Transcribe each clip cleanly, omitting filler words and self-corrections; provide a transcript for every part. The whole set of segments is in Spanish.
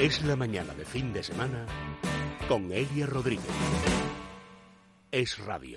Es la mañana de fin de semana con Elia Rodríguez. Es Radio.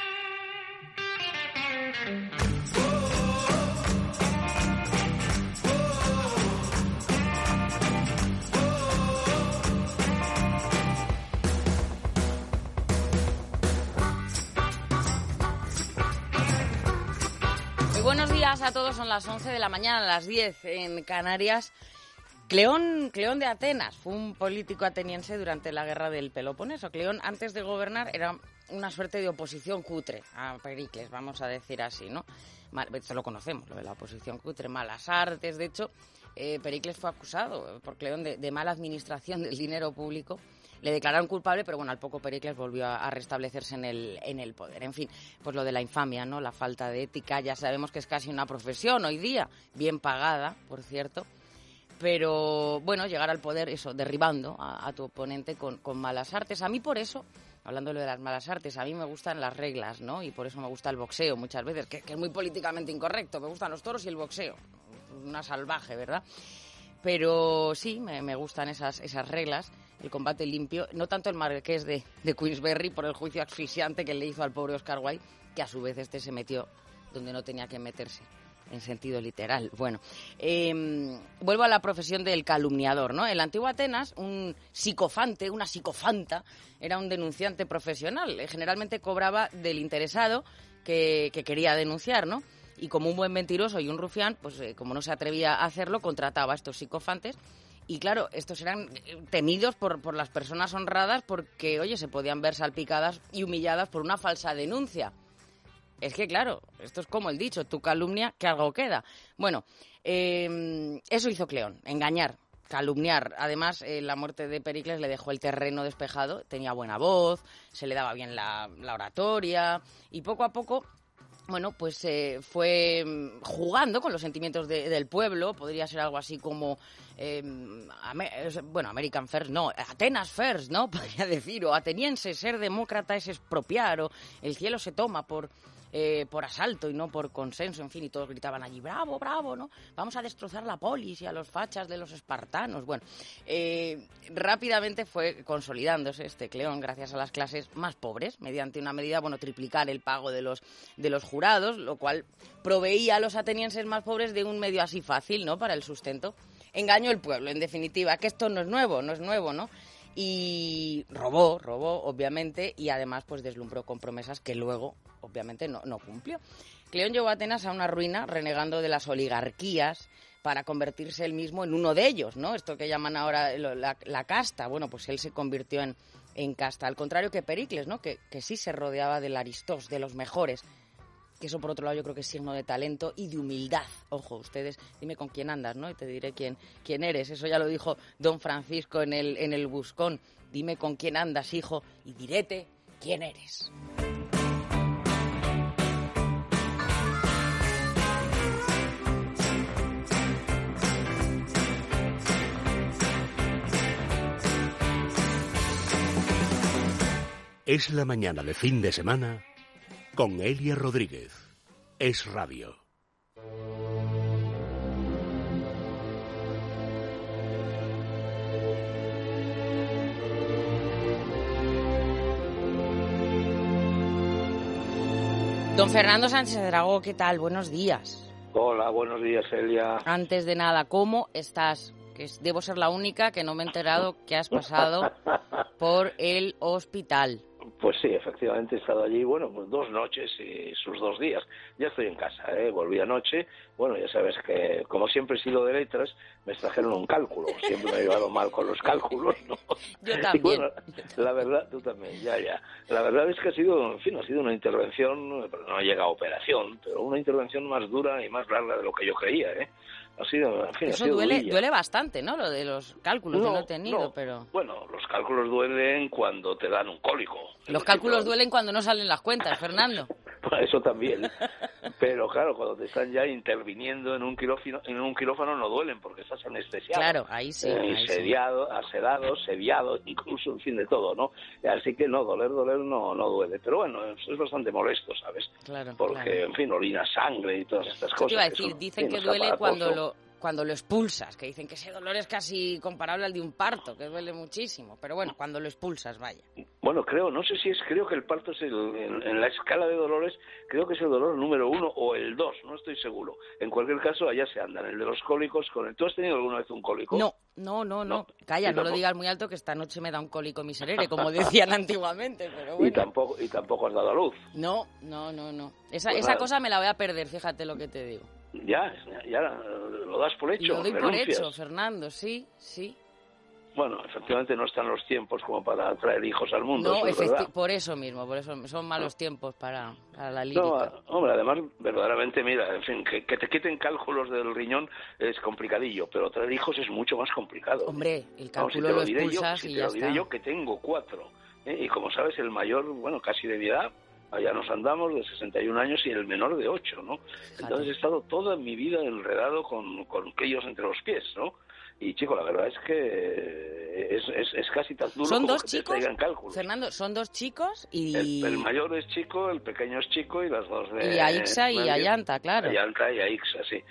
Muy buenos días a todos, son las 11 de la mañana, las 10 en Canarias. Cleón de Atenas fue un político ateniense durante la guerra del Peloponeso. Cleón, antes de gobernar, era una suerte de oposición cutre a Pericles, vamos a decir así, ¿no? Esto lo conocemos, lo de la oposición cutre, malas artes. De hecho, Pericles fue acusado por Cleón de mala administración del dinero público. Le declararon culpable, pero bueno, al poco Pericles volvió a restablecerse en el poder. En fin, pues lo de la infamia, ¿no? La falta de ética, ya sabemos que es casi una profesión hoy día, bien pagada, por cierto. Pero, bueno, llegar al poder, eso, derribando a tu oponente con malas artes. A mí por eso, hablando de las malas artes, a mí me gustan las reglas, ¿no? Y por eso me gusta el boxeo muchas veces, que es muy políticamente incorrecto. Me gustan los toros y el boxeo. Una salvaje, ¿verdad? Pero sí, me gustan esas reglas, el combate limpio. No tanto el marqués de Queensberry por el juicio asfixiante que le hizo al pobre Oscar Wilde, que a su vez se metió donde no tenía que meterse. En sentido literal. Bueno, vuelvo a la profesión del calumniador, ¿no? En la antigua Atenas, un psicofante, una psicofanta, era un denunciante profesional. Generalmente cobraba del interesado que quería denunciar, ¿no? Y como un buen mentiroso y un rufián, pues como no se atrevía a hacerlo, contrataba a estos psicofantes. Y claro, estos eran temidos por las personas honradas porque, oye, se podían ver salpicadas y humilladas por una falsa denuncia. Es que, claro, esto es como el dicho, tu calumnia, que algo queda. Bueno, eso hizo Cleón, engañar, calumniar. Además, la muerte de Pericles le dejó el terreno despejado, tenía buena voz, se le daba bien la oratoria, y poco a poco, bueno, pues fue jugando con los sentimientos del pueblo. Podría ser algo así como, American First, no, Atenas First, ¿no? Podría decir, o ateniense, ser demócrata es expropiar, o el cielo se toma por asalto y no por consenso, en fin, y todos gritaban allí, bravo, bravo, ¿no? Vamos a destrozar la polis y a los fachas de los espartanos. Bueno, rápidamente fue consolidándose este Cleón gracias a las clases más pobres, mediante una medida, bueno, triplicar el pago de los jurados, lo cual proveía a los atenienses más pobres de un medio así fácil, ¿no?, para el sustento. Engañó el pueblo, en definitiva, que esto no es nuevo, ¿no? Y robó, obviamente, y además pues deslumbró con promesas que luego, obviamente, no cumplió. Cleón llevó a Atenas a una ruina, renegando de las oligarquías para convertirse él mismo en uno de ellos, ¿no? Esto que llaman ahora la casta. Bueno, pues él se convirtió en casta, al contrario que Pericles, ¿no? Que sí se rodeaba del Aristós, de los mejores. Que eso, por otro lado, yo creo que es signo de talento y de humildad. Ojo, ustedes, dime con quién andas, ¿no? Y te diré quién eres. Eso ya lo dijo don Francisco en el Buscón. Dime con quién andas, hijo, y diréte quién eres. Es la mañana de fin de semana con Elia Rodríguez. Es Radio. Don Fernando Sánchez Dragó, ¿qué tal? Buenos días. Hola, buenos días, Elia. Antes de nada, ¿cómo estás? Que debo ser la única que no me he enterado que has pasado por el hospital. Pues sí, efectivamente he estado allí, bueno, pues 2 noches y sus 2 días. Ya estoy en casa, volví anoche. Bueno, ya sabes que, como siempre he sido de letras, me extrajeron un cálculo. Siempre me he llevado mal con los cálculos, ¿no? Yo también. Y bueno, la verdad, tú también, ya. La verdad es que ha sido una intervención, pero no llega a operación, pero una intervención más dura y más larga de lo que yo creía, Ha sido, en fin, eso ha sido duele bastante, ¿no? Lo de los cálculos, yo no he tenido, pero... Bueno, los cálculos duelen cuando te dan un cólico. Los cálculos duelen cuando no salen las cuentas, Fernando. Eso también. Pero claro, cuando te están ya interviniendo en un quirófano no duelen porque estás anestesiado. Claro, ahí sí. Sedado, seviado, incluso, en fin, de todo, ¿no? Así que no, doler no duele. Pero bueno, es bastante molesto, ¿sabes? Claro, porque, en fin, orina sangre y todas estas cosas. Te iba a decir, dicen que duele cuando cuando lo expulsas, que dicen que ese dolor es casi comparable al de un parto, que duele muchísimo, pero bueno, cuando lo expulsas, vaya. Bueno, creo que el parto es en la escala de dolores, creo que es el dolor número 1 o el 2, no estoy seguro. En cualquier caso, allá se andan. El de los cólicos, ¿tú has tenido alguna vez un cólico? No. Calla, no lo digas muy alto, que esta noche me da un cólico miserere, como decían antiguamente, pero bueno. Y tampoco has dado a luz. No. Esa cosa me la voy a perder, fíjate lo que te digo. Ya lo das por hecho. Lo doy por hecho, Fernando, sí. Bueno, efectivamente no están los tiempos como para traer hijos al mundo. No, eso es verdad. por eso son malos tiempos para la lírica. No, hombre, además, verdaderamente, mira, en fin, que te quiten cálculos del riñón es complicadillo, pero traer hijos es mucho más complicado. Hombre, el cálculo lo expulsas y ya está. Te lo diré yo, que tengo 4, y como sabes, el mayor, bueno, casi de mi edad, allá nos andamos, de 61 años, y el menor de 8, ¿no? Fíjate. Entonces he estado toda mi vida enredado con críos entre los pies, ¿no? Y, chico, la verdad es que es casi tan duro ¿Son como dos que chicos, te traigan cálculos. Fernando? ¿Son 2 chicos? Y el mayor es chico, el pequeño es chico, y las dos de... Y a Ixa y a Yanta, claro. A Yanta y a Ixa, sí.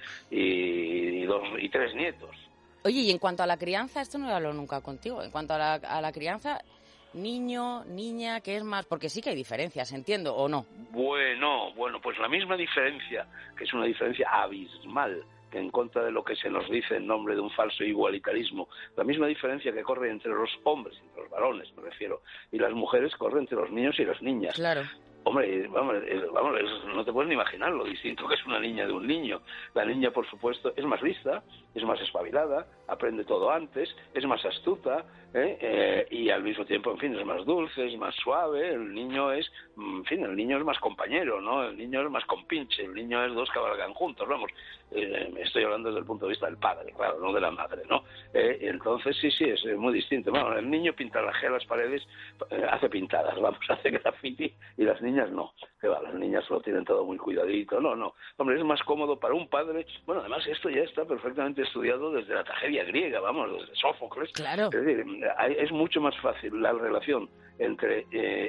Y 3 nietos. Oye, y en cuanto a la crianza, esto no lo he hablado nunca contigo, en cuanto a la crianza, niño, niña, ¿qué es más? Porque sí que hay diferencias, entiendo, ¿o no? Bueno, pues la misma diferencia, que es una diferencia abismal, que en contra de lo que se nos dice en nombre de un falso igualitarismo, la misma diferencia que corre entre los hombres, entre los varones me refiero, y las mujeres, corre entre los niños y las niñas. Claro. Hombre, vamos, no te puedes ni imaginar lo distinto que es una niña de un niño. La niña, por supuesto, es más lista, es más espabilada, aprende todo antes, es más astuta, y al mismo tiempo, en fin, es más dulce, es más suave. El niño es más compañero, ¿no? El niño es más compinche, el niño es 2 cabalgan juntos, vamos. Estoy hablando desde el punto de vista del padre, claro, no de la madre, ¿no? Entonces, sí, es muy distinto. Bueno, el niño pinta las paredes, hace pintadas, vamos, hace graffiti, y las niñas no. Que va, las niñas lo tienen todo muy cuidadito. No. Hombre, es más cómodo para un padre. Bueno, además, esto ya está perfectamente estudiado desde la tragedia griega, vamos, desde Sófocles. Claro. Es decir, es mucho más fácil la relación entre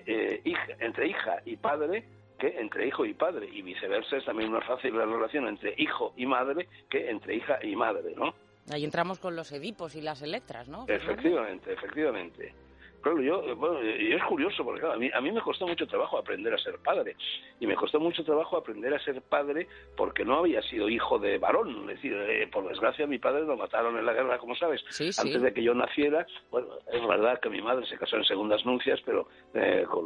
hija y padre que entre hijo y padre, y viceversa. Es también más fácil la relación entre hijo y madre que entre hija y madre, ¿no? Ahí entramos con los Edipos y las Electras, ¿no? Efectivamente. Claro, yo es curioso, porque claro, a mí me costó mucho trabajo aprender a ser padre, y me costó mucho trabajo aprender a ser padre porque no había sido hijo de varón. Es decir, por desgracia, mi padre lo mataron en la guerra, como sabes, sí. Antes de que yo naciera. Bueno, es verdad que mi madre se casó en segundas nupcias, pero con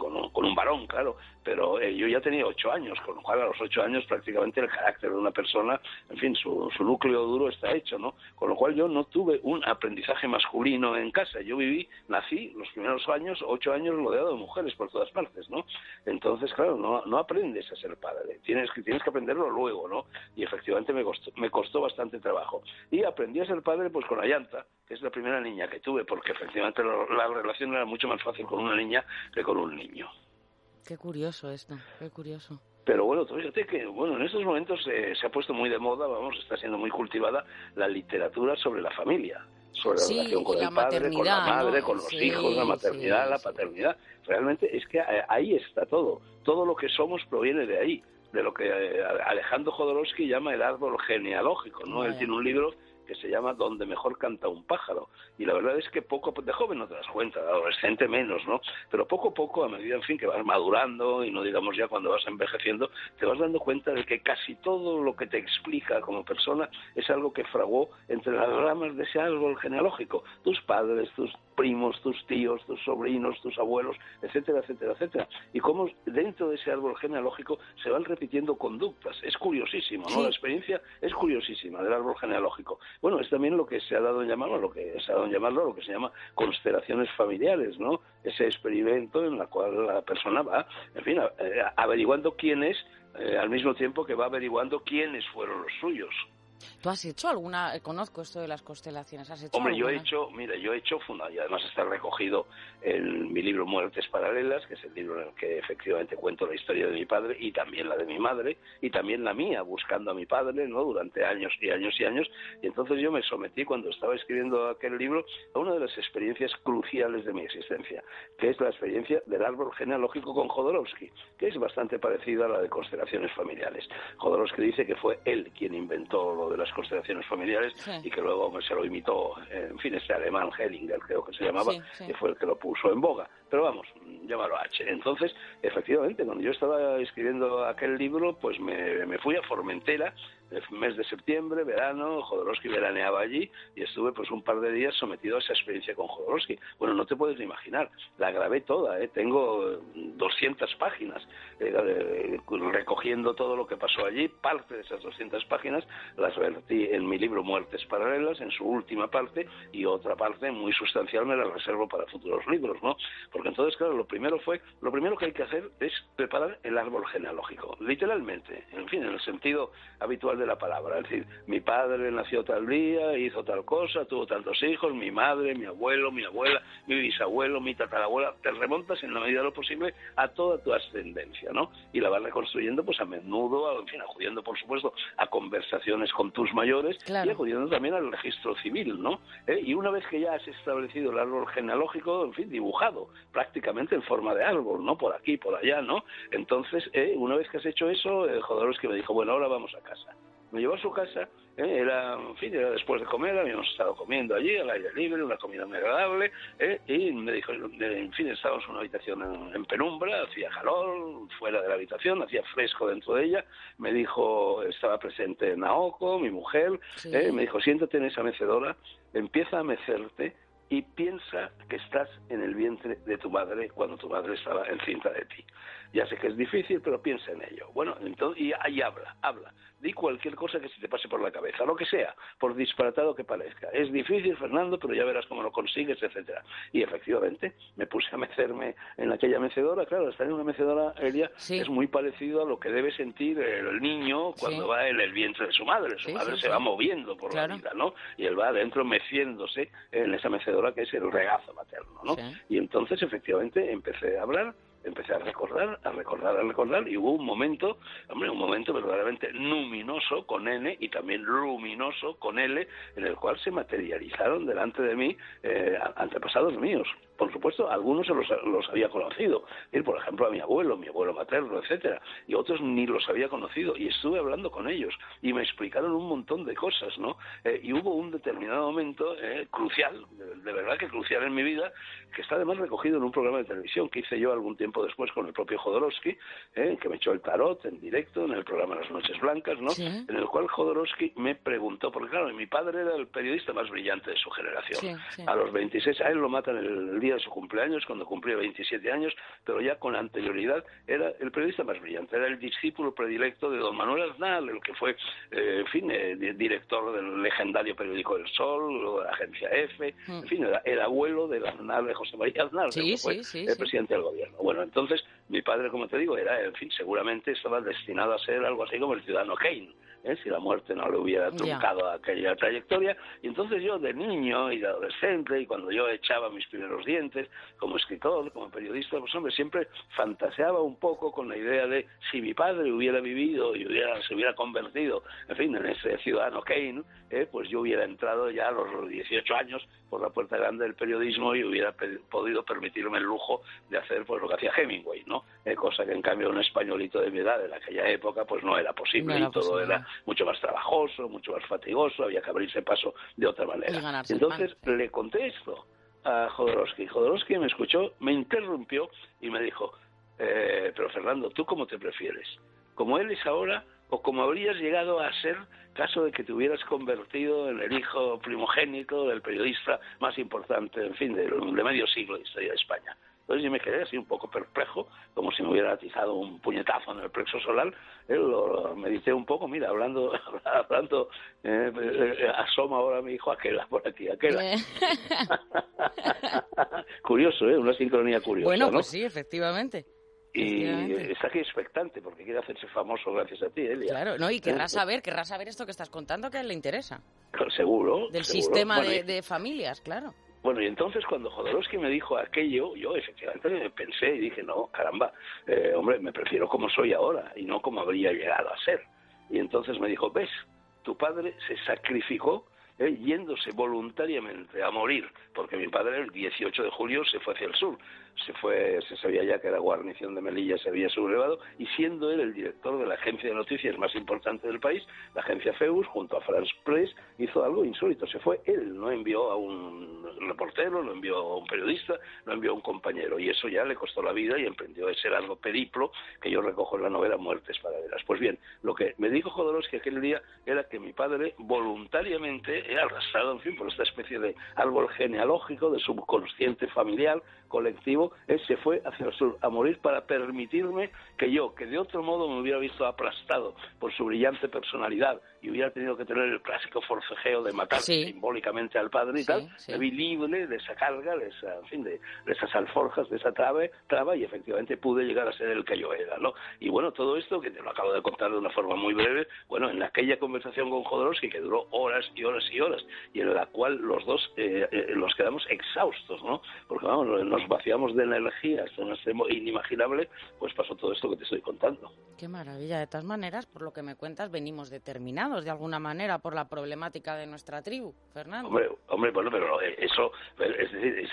un varón, claro, pero yo ya tenía 8 años, con lo cual a los 8 años prácticamente el carácter de una persona, en fin, su núcleo duro está hecho, ¿no? Con lo cual yo no tuve un aprendizaje masculino en casa. Yo nací los primeros años, 8 años, rodeado de mujeres por todas partes, ¿no? Entonces, claro, no aprendes a ser padre, tienes que aprenderlo luego, ¿no? Y efectivamente me costó bastante trabajo. Y aprendí a ser padre pues con Ayanta, que es la primera niña que tuve, porque efectivamente la relación era mucho más fácil con una niña que con un niño. Qué curioso esto, qué curioso. Pero bueno, fíjate que en estos momentos se ha puesto muy de moda, está siendo muy cultivada la literatura sobre la familia, sobre la relación con el padre, con la madre, ¿no? Con los hijos, la maternidad, la paternidad. Realmente es que ahí está todo lo que somos proviene de ahí, de lo que Alejandro Jodorowsky llama el árbol genealógico, ¿no? Él tiene un libro que se llama Donde mejor canta un pájaro, y la verdad es que de joven no te das cuenta, de adolescente menos, ¿no? Pero poco a poco, a medida, en fin, que vas madurando, y no digamos ya cuando vas envejeciendo, te vas dando cuenta de que casi todo lo que te explica como persona es algo que fraguó entre las ramas de ese árbol genealógico, tus padres, tus primos, tus tíos, tus sobrinos, tus abuelos, etcétera, etcétera, etcétera. Y cómo dentro de ese árbol genealógico se van repitiendo conductas. Es curiosísimo, ¿no? Sí. La experiencia es curiosísima del árbol genealógico. Bueno, es también lo que se ha dado en llamarlo, lo que se llama constelaciones familiares, ¿no? Ese experimento en el cual la persona va, en fin, averiguando quién es, al mismo tiempo que va averiguando quiénes fueron los suyos. ¿Tú has hecho alguna? Conozco esto de las constelaciones. ¿Has hecho Hombre, alguna? yo he hecho, y además está recogido en mi libro Muertes Paralelas, que es el libro en el que efectivamente cuento la historia de mi padre y también la de mi madre y también la mía, buscando a mi padre, ¿no? Durante años y años y años. Y entonces yo me sometí, cuando estaba escribiendo aquel libro, a una de las experiencias cruciales de mi existencia, que es la experiencia del árbol genealógico con Jodorowsky, que es bastante parecida a la de constelaciones familiares. Jodorowsky dice que fue él quien inventó lo de las constelaciones familiares, Sí. y que luego se lo imitó, en fin, este alemán Hellinger, creo que se llamaba, Sí. que fue el que lo puso en boga. Pero vamos, llámalo H. Entonces, efectivamente, cuando yo estaba escribiendo aquel libro, pues me fui a Formentera, el mes de septiembre, verano. Jodorowsky veraneaba allí, y estuve pues un par de días sometido a esa experiencia con Jodorowsky. Bueno, no te puedes ni imaginar, la grabé toda, tengo 200 páginas recogiendo todo lo que pasó allí. Parte de esas 200 páginas las vertí en mi libro Muertes Paralelas, en su última parte, y otra parte muy sustancial me la reservo para futuros libros, ¿no? Porque entonces, claro, lo primero que hay que hacer es preparar el árbol genealógico, literalmente, en fin, en el sentido habitual de la palabra. Es decir, mi padre nació tal día, hizo tal cosa, tuvo tantos hijos, mi madre, mi abuelo, mi abuela, mi bisabuelo, mi tatarabuela. Te remontas en la medida de lo posible a toda tu ascendencia, ¿no? Y la vas reconstruyendo, pues a menudo, en fin, acudiendo, por supuesto, a conversaciones con tus mayores, claro, y acudiendo también al registro civil, ¿no? Y una vez que ya has establecido el árbol genealógico, en fin, dibujado prácticamente en forma de árbol, ¿no? Por aquí, por allá, ¿no? Entonces, una vez que has hecho eso, Jodorowsky me dijo, bueno, ahora vamos a casa. Me llevó a su casa, era después de comer, habíamos estado comiendo allí, al aire libre, una comida muy agradable, y me dijo, en fin, estábamos en una habitación en penumbra, hacía calor fuera de la habitación, hacía fresco dentro de ella. Me dijo, estaba presente Naoko, mi mujer, sí. Me dijo, siéntate en esa mecedora, empieza a mecerte, y piensa que estás en el vientre de tu madre cuando tu madre estaba encinta de ti. Ya sé que es difícil, pero piensa en ello. Bueno, entonces, y ahí habla. Di cualquier cosa que se te pase por la cabeza, lo que sea, por disparatado que parezca. Es difícil, Fernando, pero ya verás cómo lo consigues, etcétera. Y efectivamente, me puse a mecerme en aquella mecedora. Claro, estar en una mecedora, Elia, Sí. es muy parecido a lo que debe sentir el niño cuando Sí. va en el vientre de su madre. Su madre se va moviendo por la vida, ¿no? Y él va adentro meciéndose en esa mecedora que es el regazo materno, ¿no? Sí. Y entonces, efectivamente, empecé a hablar, empecé a recordar, y hubo un momento verdaderamente luminoso con N y también luminoso con L, en el cual se materializaron delante de mí antepasados míos. Por supuesto, algunos los había conocido, por ejemplo a mi abuelo materno, etcétera, y otros ni los había conocido, y estuve hablando con ellos y me explicaron un montón de cosas, ¿no? Y hubo un determinado momento crucial, de verdad que crucial en mi vida, que está además recogido en un programa de televisión que hice yo algún tiempo después con el propio Jodorowsky, que me echó el tarot en directo en el programa Las Noches Blancas, ¿no? Sí. En el cual Jodorowsky me preguntó, porque claro, mi padre era el periodista más brillante de su generación. Sí. A los 26, a él lo matan el día de su cumpleaños, cuando cumplía 27 años, pero ya con anterioridad era el periodista más brillante, era el discípulo predilecto de don Manuel Aznar, el que fue, director del legendario periódico El Sol, de la agencia F, en fin, era el abuelo del Aznar, de José María Aznar, que fue el presidente del gobierno. Bueno, entonces, mi padre, como te digo, era, en fin, seguramente estaba destinado a ser algo así como el ciudadano Kane, si la muerte no le hubiera truncado aquella trayectoria. Y entonces yo, de niño y de adolescente, y cuando yo echaba mis primeros dientes como escritor, como periodista, pues hombre, siempre fantaseaba un poco con la idea de si mi padre hubiera vivido y se hubiera convertido, en fin, en ese ciudadano Kane, pues yo hubiera entrado ya a los 18 años por la puerta grande del periodismo y hubiera podido permitirme el lujo de hacer pues lo que hacía Hemingway, ¿no? Cosa que en cambio un españolito de mi edad en aquella época pues no era posible, y todo era mucho más trabajoso, mucho más fatigoso, había que abrirse paso de otra manera. Entonces le conté esto a Jodorowsky. Jodorowsky me escuchó, me interrumpió y me dijo, pero Fernando, ¿tú cómo te prefieres? ¿Como él es ahora o como habrías llegado a ser caso de que te hubieras convertido en el hijo primogénito del periodista más importante, en fin, de medio siglo de historia de España? Entonces yo me quedé así un poco perplejo, como si me hubiera atizado un puñetazo en el plexo solar. Lo medité un poco, mira, hablando asoma ahora mi hijo Aquela por aquí, Aquela. Curioso, una sincronía curiosa, bueno, ¿no? pues sí, efectivamente. Y está aquí expectante porque quiere hacerse famoso gracias a ti, Elia. Claro, no, y querrá saber esto que estás contando, que a él le interesa. Seguro. Del sistema de familias, claro. Bueno, y entonces cuando Jodorowsky me dijo aquello, yo efectivamente pensé y dije, no, caramba, hombre, me prefiero como soy ahora y no como habría llegado a ser. Y entonces me dijo, ves, tu padre se sacrificó yéndose voluntariamente a morir, porque mi padre el 18 de julio se fue hacia el sur, se sabía ya que la guarnición de Melilla se había sublevado, y siendo él el director de la agencia de noticias más importante del país, la agencia Phoebus, junto a France Press, hizo algo insólito, se fue él, no envió a un reportero, no envió a un periodista, no envió a un compañero, y eso ya le costó la vida y emprendió ese largo periplo que yo recojo en la novela Muertes Paralelas. Pues bien, lo que me dijo Jodorowsky aquel día era que mi padre voluntariamente, arrastrado, en fin, por esta especie de árbol genealógico, de subconsciente familiar, colectivo, se fue hacia el sur a morir para permitirme que yo, que de otro modo me hubiera visto aplastado por su brillante personalidad y hubiera tenido que tener el clásico forcejeo de matar simbólicamente al padre y tal, me vi libre de esa carga, de esa, en fin, de esas alforjas, de esa traba, y efectivamente pude llegar a ser el que yo era, ¿no? Y bueno, todo esto, que te lo acabo de contar de una forma muy breve, bueno, en aquella conversación con Jodorowsky, que duró horas y horas y horas, y en la cual los dos nos quedamos exhaustos, ¿no? Porque vamos, nos vaciamos de energía hasta un extremo inimaginable, pues pasó todo esto que te estoy contando. Qué maravilla. De todas maneras, por lo que me cuentas, venimos determinados de alguna manera por la problemática de nuestra tribu, Fernando. Hombre, bueno, pero eso, es decir,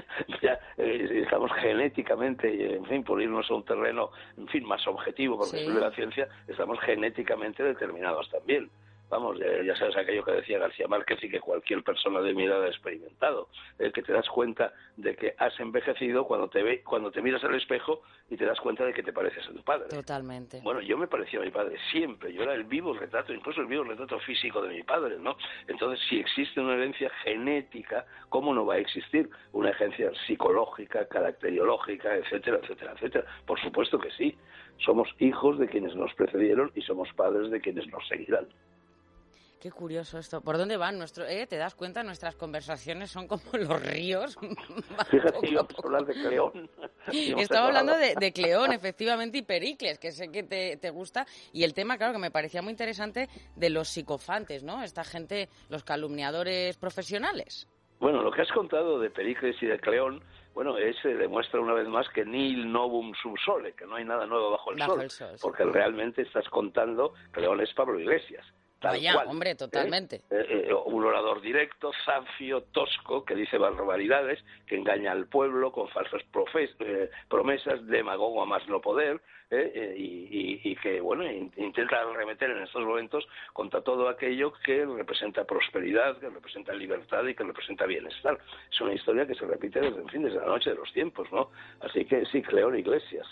estamos genéticamente, en fin, por irnos a un terreno, en fin, más objetivo, porque es de la ciencia, estamos genéticamente determinados también. Vamos, ya sabes aquello que decía García Márquez y que cualquier persona de mi edad ha experimentado, que te das cuenta de que has envejecido cuando te miras al espejo y te das cuenta de que te pareces a tu padre. Totalmente. Bueno, yo me parecía a mi padre siempre, yo era el vivo retrato, incluso el vivo retrato físico de mi padre, ¿no? Entonces, si existe una herencia genética, ¿cómo no va a existir una herencia psicológica, caracteriológica, etcétera, etcétera, etcétera? Por supuesto que sí. Somos hijos de quienes nos precedieron y somos padres de quienes nos seguirán. Qué curioso esto. ¿Por dónde van te das cuenta? Nuestras conversaciones son como los ríos. Fíjate, íbamos a hablar de Cleón. Estaba hablando de Cleón, efectivamente, y Pericles, que sé que te gusta. Y el tema, claro, que me parecía muy interesante, de los psicofantes, ¿no? Esta gente, los calumniadores profesionales. Bueno, lo que has contado de Pericles y de Cleón, bueno, se demuestra una vez más que nihil novum sub sole, que no hay nada nuevo bajo el sol. Porque realmente estás contando, Cleón es Pablo Iglesias. Vaya, cual, hombre, totalmente. Un orador directo, zafio, tosco, que dice barbaridades, que engaña al pueblo con falsas promesas, demagogo a más no poder, y que, bueno, intenta arremeter en estos momentos contra todo aquello que representa prosperidad, que representa libertad y que representa bienestar. Es una historia que se repite desde la noche de los tiempos, ¿no? Así que sí, Cleón Iglesias,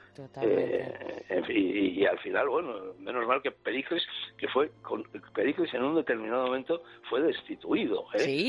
y al final, bueno, menos mal que Pericles en un determinado momento fue destituido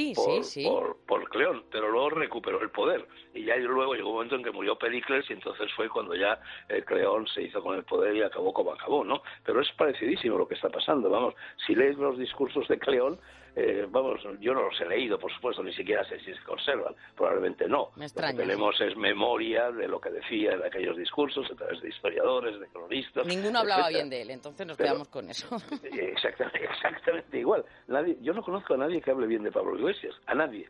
por Cleón, pero luego recuperó el poder y ya luego llegó un momento en que murió Pericles y entonces fue cuando ya Cleón se hizo con el poder y acabó como acabó, ¿no? Pero es parecidísimo lo que está pasando, vamos, si lees los discursos de Cleón, yo no los he leído, por supuesto, ni siquiera sé si se conservan, probablemente no. Me extraña. Lo que tenemos es memoria de lo que decía en aquellos discursos a través de historiadores, de cronistas. Ninguno hablaba bien de él, entonces nos quedamos con eso. Exactamente igual. Yo no conozco a nadie que hable bien de Pablo Iglesias, a nadie.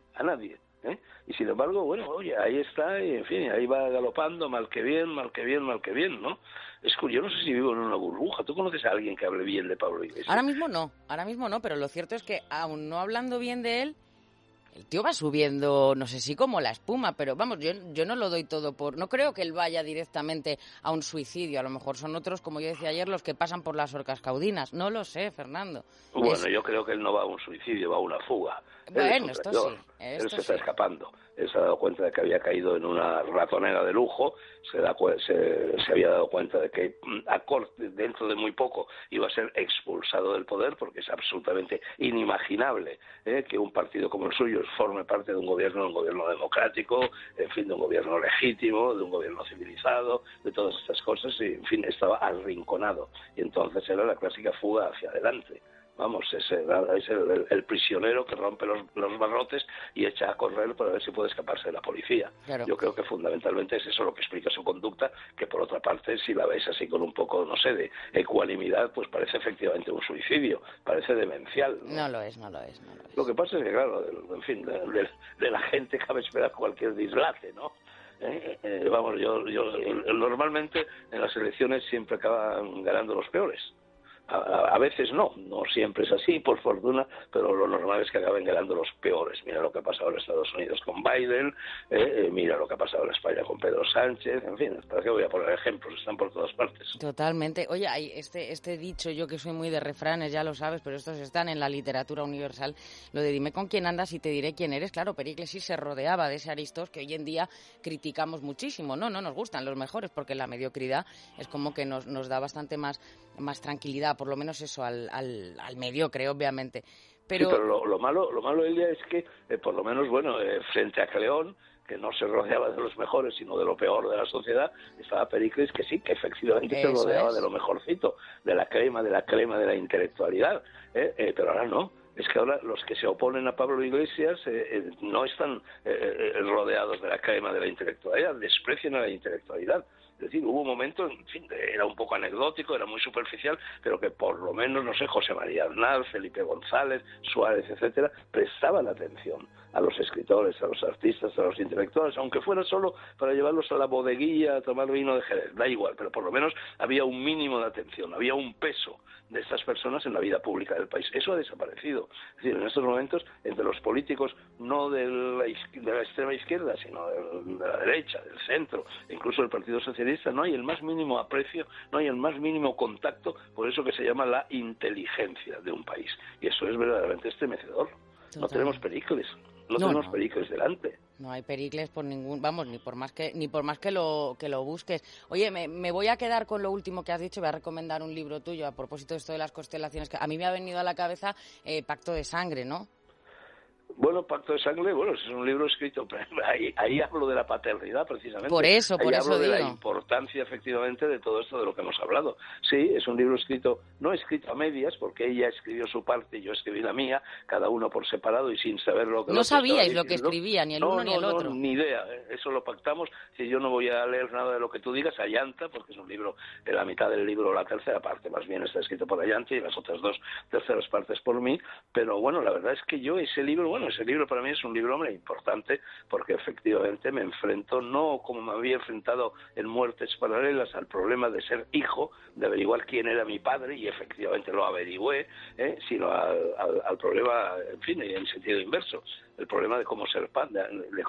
Y sin embargo, bueno, oye, ahí está, y en fin, ahí va galopando, mal que bien, ¿no? Es curioso, no sé si vivo en una burbuja. ¿Tú conoces a alguien que hable bien de Pablo Iglesias? Ahora mismo no, pero lo cierto es que, aún no hablando bien de él, el tío va subiendo, no sé si como la espuma, pero vamos, yo no lo doy todo por... No creo que él vaya directamente a un suicidio, a lo mejor son otros, como yo decía ayer, los que pasan por las orcas caudinas. No lo sé, Fernando. Bueno, yo creo que él no va a un suicidio, va a una fuga. Bueno, esto sí. Él se está escapando. Él se ha dado cuenta de que había caído en una ratonera de lujo, se había dado cuenta de que dentro de muy poco iba a ser expulsado del poder, porque es absolutamente inimaginable que un partido como el suyo forme parte de un gobierno democrático, en fin, de un gobierno legítimo, de un gobierno civilizado, de todas estas cosas, y en fin, estaba arrinconado. Y entonces era la clásica fuga hacia adelante. Vamos, es el prisionero que rompe los barrotes y echa a correr para ver si puede escaparse de la policía. Claro. Yo creo que fundamentalmente es eso lo que explica su conducta, que por otra parte, si la ves así con un poco, no sé, de ecuanimidad, pues parece efectivamente un suicidio, parece demencial. No lo es. Lo que pasa es que, claro, en fin, de la gente cabe esperar cualquier dislate, ¿no? Vamos, yo normalmente en las elecciones siempre acaban ganando los peores. A veces no siempre es así, por fortuna, pero lo normal es que acaben quedando los peores. Mira lo que ha pasado en Estados Unidos con Biden, mira lo que ha pasado en España con Pedro Sánchez, en fin, ¿para qué voy a poner ejemplos? Están por todas partes. Totalmente. Oye, hay este dicho, yo que soy muy de refranes, ya lo sabes, pero estos están en la literatura universal, lo de dime con quién andas y te diré quién eres. Claro, Pericles sí se rodeaba de ese Aristos que hoy en día criticamos muchísimo, no nos gustan los mejores, porque la mediocridad es como que nos da bastante más tranquilidad, por lo menos eso, al mediocre, obviamente. Pero... Sí, pero lo malo, Elia, es que, por lo menos, frente a Cleón, que no se rodeaba de los mejores, sino de lo peor de la sociedad, estaba Pericles, que sí, que efectivamente se rodeaba de lo mejorcito, de la crema de la intelectualidad, pero ahora no. Es que ahora los que se oponen a Pablo Iglesias no están rodeados de la crema de la intelectualidad, desprecian a la intelectualidad. Es decir, hubo un momento, en fin, era un poco anecdótico, era muy superficial, pero que por lo menos, no sé, José María Aznar, Felipe González, Suárez, etcétera, prestaban atención a los escritores, a los artistas, a los intelectuales, aunque fuera solo para llevarlos a la bodeguilla a tomar vino de Jerez, da igual, pero por lo menos había un mínimo de atención, había un peso de estas personas en la vida pública del país. Eso ha desaparecido. Es decir, en estos momentos, entre los políticos, no de la extrema izquierda, sino de la derecha, del centro, incluso del Partido Socialista, no hay el más mínimo aprecio, no hay el más mínimo contacto por eso que se llama la inteligencia de un país. Y eso es verdaderamente estremecedor. Total. No tenemos Pericles. No tenemos Pericles delante. No hay Pericles por ningún, vamos, ni por más que lo busques. Oye, me voy a quedar con lo último que has dicho, voy a recomendar un libro tuyo a propósito de esto de las constelaciones, que a mí me ha venido a la cabeza Pacto de Sangre, ¿no? Bueno, Pacto de Sangre, es un libro escrito, ahí hablo de la paternidad precisamente. Por eso hablo digo. De la importancia efectivamente de todo esto de lo que hemos hablado. Sí, es un libro no escrito a medias, porque ella escribió su parte y yo escribí la mía, cada uno por separado y sin saber lo que... No sabíais lo que escribía, ni el uno ni el otro. No, ni idea, eso lo pactamos. Si yo no voy a leer nada de lo que tú digas, Ayanta, porque es un libro, en la mitad del libro, la tercera parte más bien está escrito por Ayanta y las otras 2 terceras partes por mí, pero la verdad es que yo ese libro para mí es un libro, importante, porque efectivamente me enfrento, no como me había enfrentado en Muertes Paralelas, al problema de ser hijo, de averiguar quién era mi padre, y efectivamente lo averigüé, sino al problema, en fin, en sentido inverso, el problema de cómo ser padre,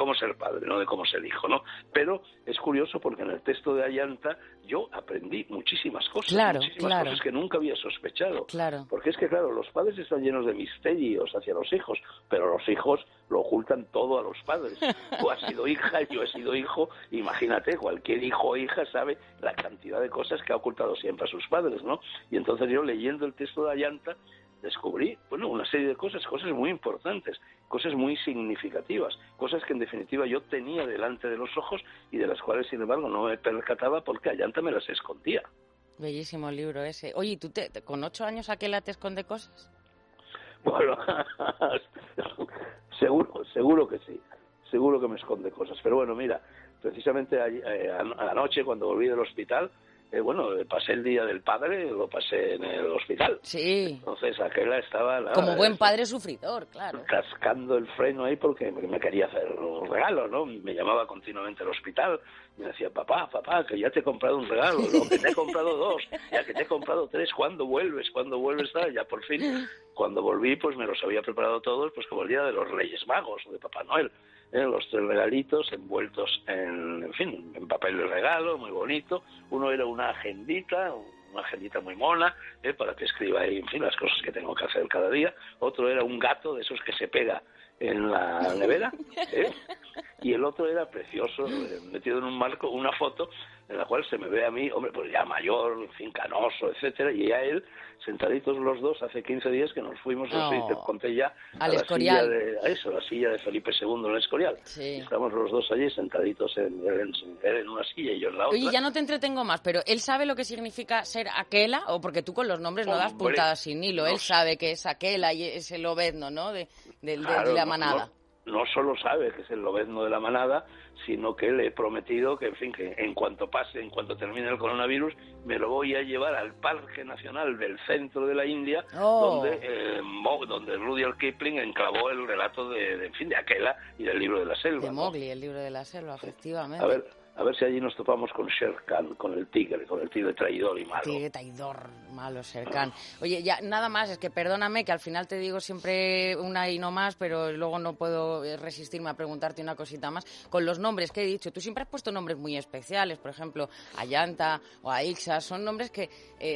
no de cómo ser hijo, ¿no? Pero es curioso porque en el texto de Ayanta yo aprendí muchísimas cosas, cosas que nunca había sospechado. Claro. Porque es que, claro, los padres están llenos de misterios hacia los hijos, pero los hijos lo ocultan todo a los padres. Tú has sido hija, yo he sido hijo, imagínate, cualquier hijo o hija sabe la cantidad de cosas que ha ocultado siempre a sus padres, ¿no? Y entonces yo, leyendo el texto de Ayanta, descubrí, una serie de cosas muy importantes, cosas muy significativas, cosas que en definitiva yo tenía delante de los ojos y de las cuales, sin embargo, no me percataba porque Ayanta me las escondía. Bellísimo el libro ese. Oye, ¿y tú con 8 años Aquela te esconde cosas? Bueno, seguro que sí, seguro que me esconde cosas, pero mira, precisamente anoche cuando volví del hospital, pasé el día del padre, lo pasé en el hospital. Sí. Entonces Aquela estaba... Como buen padre sufridor, claro. Cascando el freno ahí porque me quería hacer un regalo, ¿no? Me llamaba continuamente al hospital, me decía, papá, que ya te he comprado un regalo, no, que te he comprado 2, ya que te he comprado 3, ¿cuándo vuelves? Ya por fin, cuando volví, pues me los había preparado todos, pues como el día de los Reyes Magos, de Papá Noel. Los 3 regalitos envueltos en papel de regalo, muy bonito. Uno era una agendita muy mona, para que escriba ahí, las cosas que tengo que hacer cada día. Otro era un gato de esos que se pega en la nevera, y el otro era precioso, metido en un marco, una foto en la cual se me ve a mí, pues ya mayor, canoso, etcétera, y a él, sentaditos los dos, hace 15 días que nos fuimos, te conté ya, al Escorial. La silla de Felipe II en el Escorial. Sí. Estamos los dos allí sentaditos en una silla y yo en la otra. Oye, ya no te entretengo más, pero ¿él sabe lo que significa ser Aquela? O porque tú con los nombres no das puntadas sin hilo. Él sabe que es Aquela y es el lobezno, ¿no? De la manada. No solo sabe que es el lobezno de la manada, sino que le he prometido que, que en cuanto termine el coronavirus, me lo voy a llevar al Parque Nacional del centro de la India, donde Rudyard Kipling enclavó el relato de Aquela y del libro de la selva. De Mowgli, el libro de la selva, efectivamente. A ver, A ver si allí nos topamos con Shere Khan, con el tigre traidor y malo. Tigre traidor, malo, Shere Khan. Oye, ya nada más, es que perdóname que al final te digo siempre una y no más, pero luego no puedo resistirme a preguntarte una cosita más. Con los nombres que he dicho, tú siempre has puesto nombres muy especiales, por ejemplo, Ayanta o Aixa, son nombres que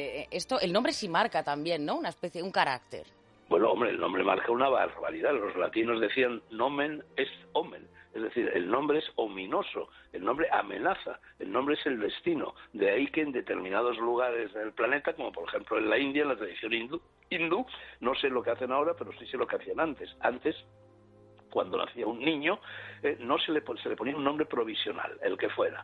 el nombre sí marca también, ¿no? Una especie, un carácter. Bueno, hombre, el nombre marca una barbaridad. Los latinos decían nomen est omen. Es decir, el nombre es ominoso, el nombre amenaza, el nombre es el destino. De ahí que en determinados lugares del planeta, como por ejemplo en la India, en la tradición hindú, no sé lo que hacen ahora, pero sí sé lo que hacían antes. Antes, cuando nacía un niño, se le ponía un nombre provisional, el que fuera.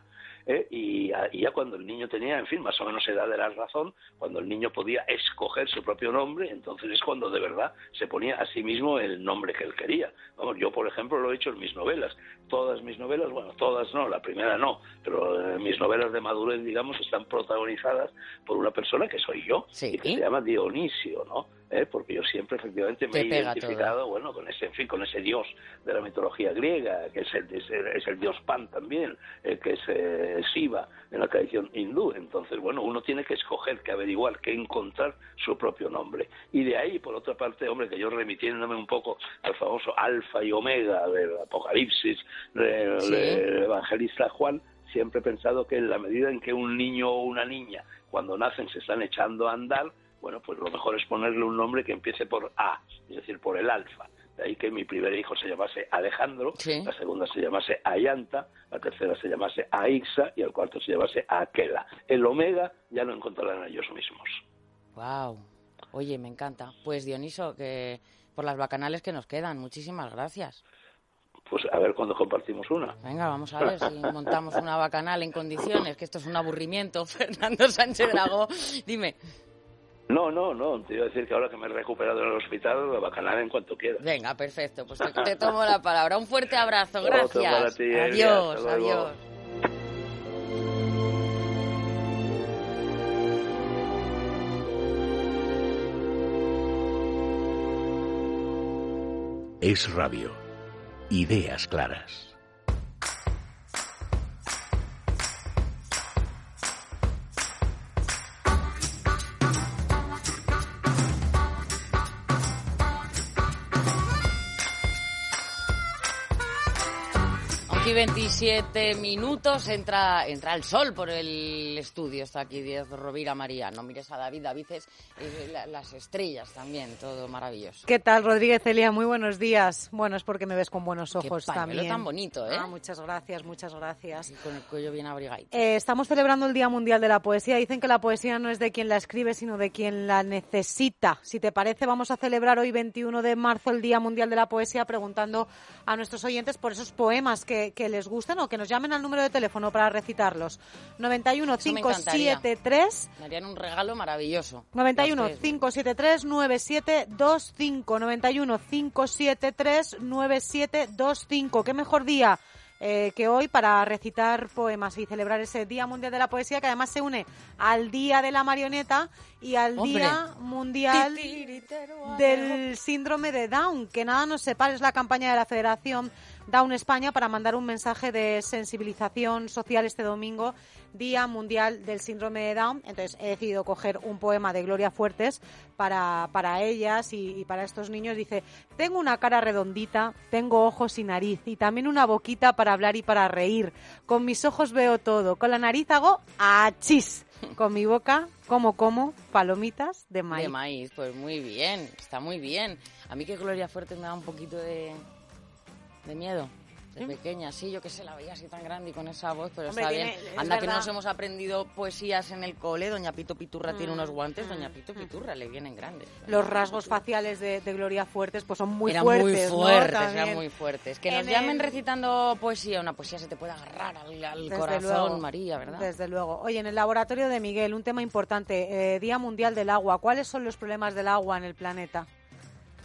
Y ya cuando el niño tenía, en fin, más o menos edad de la razón, cuando el niño podía escoger su propio nombre, entonces es cuando de verdad se ponía a sí mismo el nombre que él quería. Vamos, yo, por ejemplo, lo he hecho en mis novelas. Todas mis novelas, bueno, todas no, la primera no, pero mis novelas de madurez, digamos, están protagonizadas por una persona que soy yo, sí, y que se llama Dionisio, ¿no? Porque yo siempre efectivamente me he identificado, bueno, con ese dios de la mitología griega, que es el dios Pan también, que es Shiva en la tradición hindú. Entonces, bueno, uno tiene que escoger, que averiguar, que encontrar su propio nombre. Y de ahí, por otra parte, hombre, que yo remitiéndome un poco al famoso Alfa y Omega del Apocalipsis, del evangelista Juan, siempre he pensado que en la medida en que un niño o una niña, cuando nacen, se están echando a andar, bueno, pues lo mejor es ponerle un nombre que empiece por A, es decir, por el alfa. De ahí que mi primer hijo se llamase Alejandro, sí. La segunda se llamase Ayanta, la tercera se llamase Aixa y el cuarto se llamase Aquela. El omega ya lo encontrarán ellos mismos. Wow. Oye, me encanta. Pues Dioniso, que por las bacanales que nos quedan, muchísimas gracias. Pues a ver cuándo compartimos una. Venga, vamos a ver si montamos una bacanal en condiciones, que esto es un aburrimiento. Fernando Sánchez Dragó, dime. No, te iba a decir que ahora que me he recuperado en el hospital, la bacanal en cuanto quiera. Venga, perfecto, pues te tomo la palabra. Un fuerte abrazo, gracias. Otro para ti, adiós, adiós. Es Radio. Ideas claras. Aquí 27 minutos, entra el sol por el estudio, está aquí Díaz Rovira María. No mires a David es las estrellas también, todo maravilloso. ¿Qué tal, Rodríguez Celia? Muy buenos días. Bueno, es porque me ves con buenos ojos Qué pañuelo también. Tan bonito, ¿eh? Muchas gracias. Y con el cuello bien abrigadito. Estamos celebrando el Día Mundial de la Poesía. Dicen que la poesía no es de quien la escribe, sino de quien la necesita. Si te parece, vamos a celebrar hoy, 21 de marzo, el Día Mundial de la Poesía, preguntando a nuestros oyentes por esos poemas que les gusten o que nos llamen al número de teléfono para recitarlos. 91 573. Me harían un regalo maravilloso. 91 573 9725. 91 573 9725. ¿Qué mejor día que hoy para recitar poemas y celebrar ese Día Mundial de la Poesía, que además se une al Día de la Marioneta y al Día Mundial del Síndrome de Down? Que nada nos separe, es la campaña de la Federación Down España para mandar un mensaje de sensibilización social este domingo, Día Mundial del Síndrome de Down. Entonces he decidido coger un poema de Gloria Fuertes para ellas y para estos niños. Dice: tengo una cara redondita, tengo ojos y nariz, y también una boquita para hablar y para reír. Con mis ojos veo todo, con la nariz hago achis. Con mi boca como palomitas de maíz. De maíz, pues muy bien, está muy bien. A mí que Gloria Fuertes me da un poquito de miedo. De pequeña, sí, yo que sé, la veía así tan grande y con esa voz, pero hombre, está bien. Anda que nos hemos aprendido poesías en el cole. Doña Pito Piturra tiene unos guantes, Doña Pito Piturra le vienen grandes. Los rasgos faciales de Gloria Fuertes pues son muy eran fuertes. Eran muy fuertes. Que nos llamen recitando poesía, una poesía se te puede agarrar al corazón, luego, María, ¿verdad? Desde luego. Oye, en el laboratorio de Miguel, un tema importante, Día Mundial del Agua. ¿Cuáles son los problemas del agua en el planeta?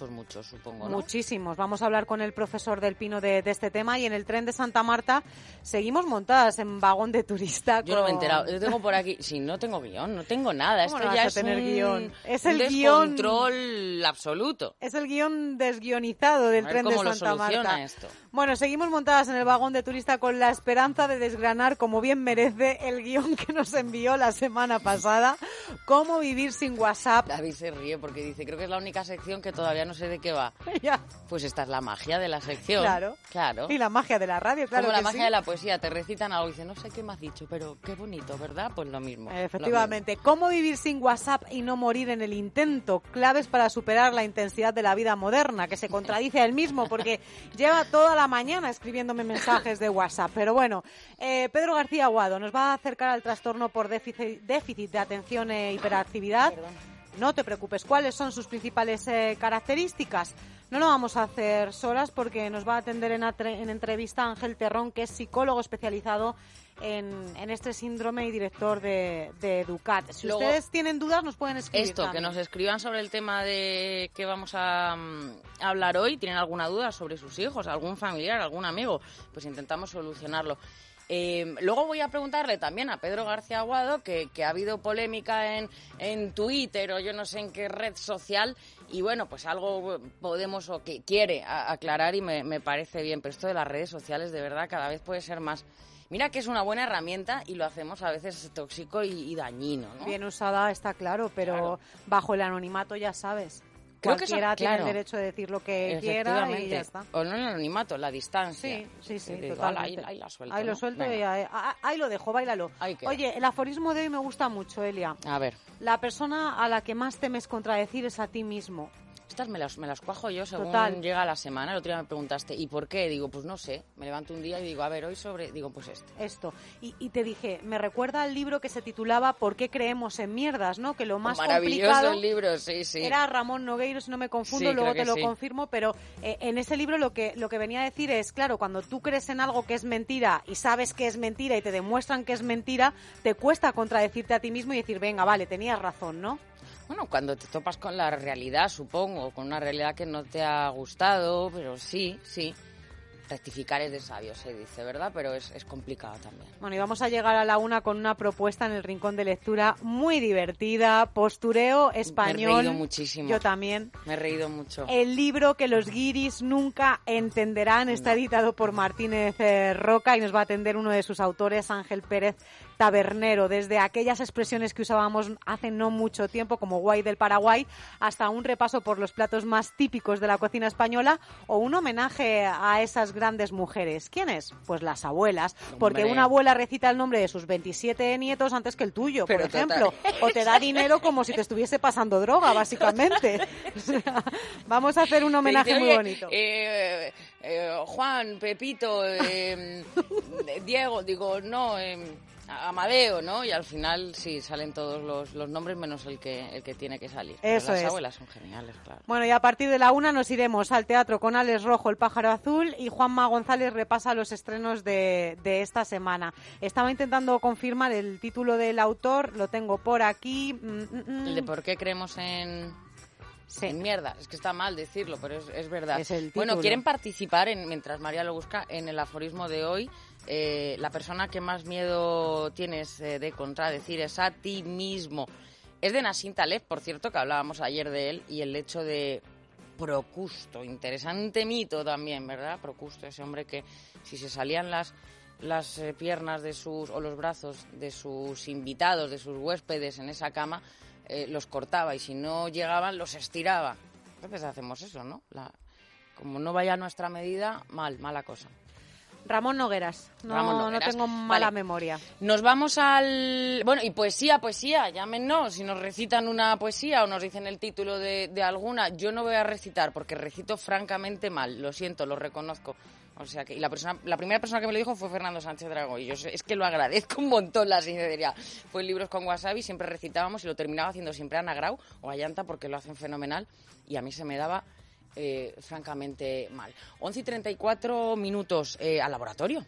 pues muchos, supongo, ¿no? Muchísimos. Vamos a hablar con el profesor del Pino de este tema, y en el tren de Santa Marta seguimos montadas en vagón de turista. Yo no me he enterado. Yo tengo por aquí... Sí, no tengo guión, no tengo nada. ¿Cómo Esto no ya vas a tener guión? Es el descontrol absoluto. Es el guión desguionizado del tren de Santa Marta. Esto. Bueno, seguimos montadas en el vagón de turista con la esperanza de desgranar, como bien merece, el guión que nos envió la semana pasada, Cómo vivir sin WhatsApp. David se ríe porque dice, creo que es la única sección que todavía no sé de qué va. Ya. Pues esta es la magia de la sección. Claro. Y la magia de la radio, claro. Como la que magia sí. de la poesía, te recitan algo y dicen, no sé qué me has dicho, pero qué bonito, ¿verdad? Pues lo mismo. Efectivamente. Cómo vivir sin WhatsApp y no morir en el intento. Claves para superar la intensidad de la vida moderna, que se contradice a él mismo porque lleva toda la mañana escribiéndome mensajes de WhatsApp. Pero bueno, Pedro García Aguado nos va a acercar al trastorno por déficit de atención e hiperactividad. Perdón. No te preocupes, ¿cuáles son sus principales características? No lo vamos a hacer solas porque nos va a atender en entrevista Ángel Terrón, que es psicólogo especializado en este síndrome y director de Educat. Si Luego, ustedes tienen dudas, nos pueden escribir Esto, también. que nos escriban sobre el tema de que vamos a hablar hoy. ¿Tienen alguna duda sobre sus hijos, algún familiar, algún amigo? Pues intentamos solucionarlo. Luego voy a preguntarle también a Pedro García Aguado que ha habido polémica en Twitter o yo no sé en qué red social y bueno, pues algo podemos o que quiere aclarar y me parece bien, pero esto de las redes sociales de verdad cada vez puede ser más... Mira que es una buena herramienta y lo hacemos a veces tóxico y dañino, ¿no? Bien usada está claro, pero bajo el anonimato ya sabes. Creo que Cualquiera tiene el claro. derecho de decir lo que quiera y ya está. O no el anonimato, la distancia. Sí, Digo, totalmente. ahí la suelto. Ahí lo ¿no? suelto Venga. y ahí lo dejo, báilalo. Ahí queda. Oye, el aforismo de hoy me gusta mucho, Elia. A ver, La persona a la que más temes contradecir es a ti mismo. estas me las cuajo yo según Total. llega la semana. El otro día me preguntaste, ¿y por qué? Digo, pues no sé. Me levanto un día y digo, a ver, hoy sobre... Digo, pues Esto. Y te dije, me recuerda al libro que se titulaba ¿Por qué creemos en mierdas? ¿No? Que lo más maravilloso complicado el libro, sí. era Ramón Nogueiro, si no me confundo, Sí, luego creo te lo que sí. confirmo, pero en ese libro lo que venía a decir es, claro, cuando tú crees en algo que es mentira y sabes que es mentira y te demuestran que es mentira, te cuesta contradecirte a ti mismo y decir, venga, vale, tenías razón, ¿no? Bueno, cuando te topas con la realidad, supongo, con una realidad que no te ha gustado, pero sí. Rectificar es de sabio, se dice, ¿verdad? Pero es complicado también. Bueno, y vamos a llegar a la una con una propuesta en el rincón de lectura muy divertida, postureo español. Me he reído muchísimo. Yo también. Me he reído mucho. El libro que los guiris nunca entenderán está editado por Martínez Roca y nos va a atender uno de sus autores, Ángel Pérez Tabernero, desde aquellas expresiones que usábamos hace no mucho tiempo, como guay del Paraguay, hasta un repaso por los platos más típicos de la cocina española o un homenaje a esas grandes mujeres. ¿Quiénes? Pues las abuelas, porque Hombre. una abuela recita el nombre de sus 27 nietos antes que el tuyo, Pero por ejemplo, o te da dinero como si te estuviese pasando droga, básicamente. O sea, vamos a hacer un homenaje Te dice, muy oye, bonito. Juan, Pepito, Diego, digo, no, Amadeo, ¿no? Y al final sí salen todos los nombres menos el que tiene que salir. Pero Eso las es. abuelas son geniales, claro. Bueno, y a partir de la una nos iremos al teatro con Alex Rojo, El pájaro azul, y Juanma González repasa los estrenos de esta semana. Estaba intentando confirmar el título del autor, lo tengo por aquí. El de por qué creemos en mierda. Es que está mal decirlo, pero es verdad. Es el Bueno, título. quieren participar, mientras María lo busca, en el aforismo de hoy. La persona que más miedo tienes de contradecir es a ti mismo. Es de Nassim Taleb, por cierto, que hablábamos ayer de él, y el hecho de Procusto, interesante mito también, ¿verdad? Procusto, ese hombre que si se salían las piernas de o los brazos de sus invitados, de sus huéspedes en esa cama, los cortaba y si no llegaban los estiraba. Entonces hacemos eso, ¿no? Como no vaya a nuestra medida, mala cosa. Ramón Nogueras. Ramón Nogueras. No tengo mala Vale. memoria. Nos vamos al... Bueno, y poesía, llámenos. Si nos recitan una poesía o nos dicen el título de alguna, yo no voy a recitar porque recito francamente mal. Lo siento, lo reconozco. O sea que y la primera persona que me lo dijo fue Fernando Sánchez Dragó. Y yo es que lo agradezco un montón, la sinceridad. Fue en Libros con Wasabi, siempre recitábamos y lo terminaba haciendo siempre Ana Grau o Ayanta porque lo hacen fenomenal. Y a mí se me daba... francamente mal. 11:34 minutos al laboratorio.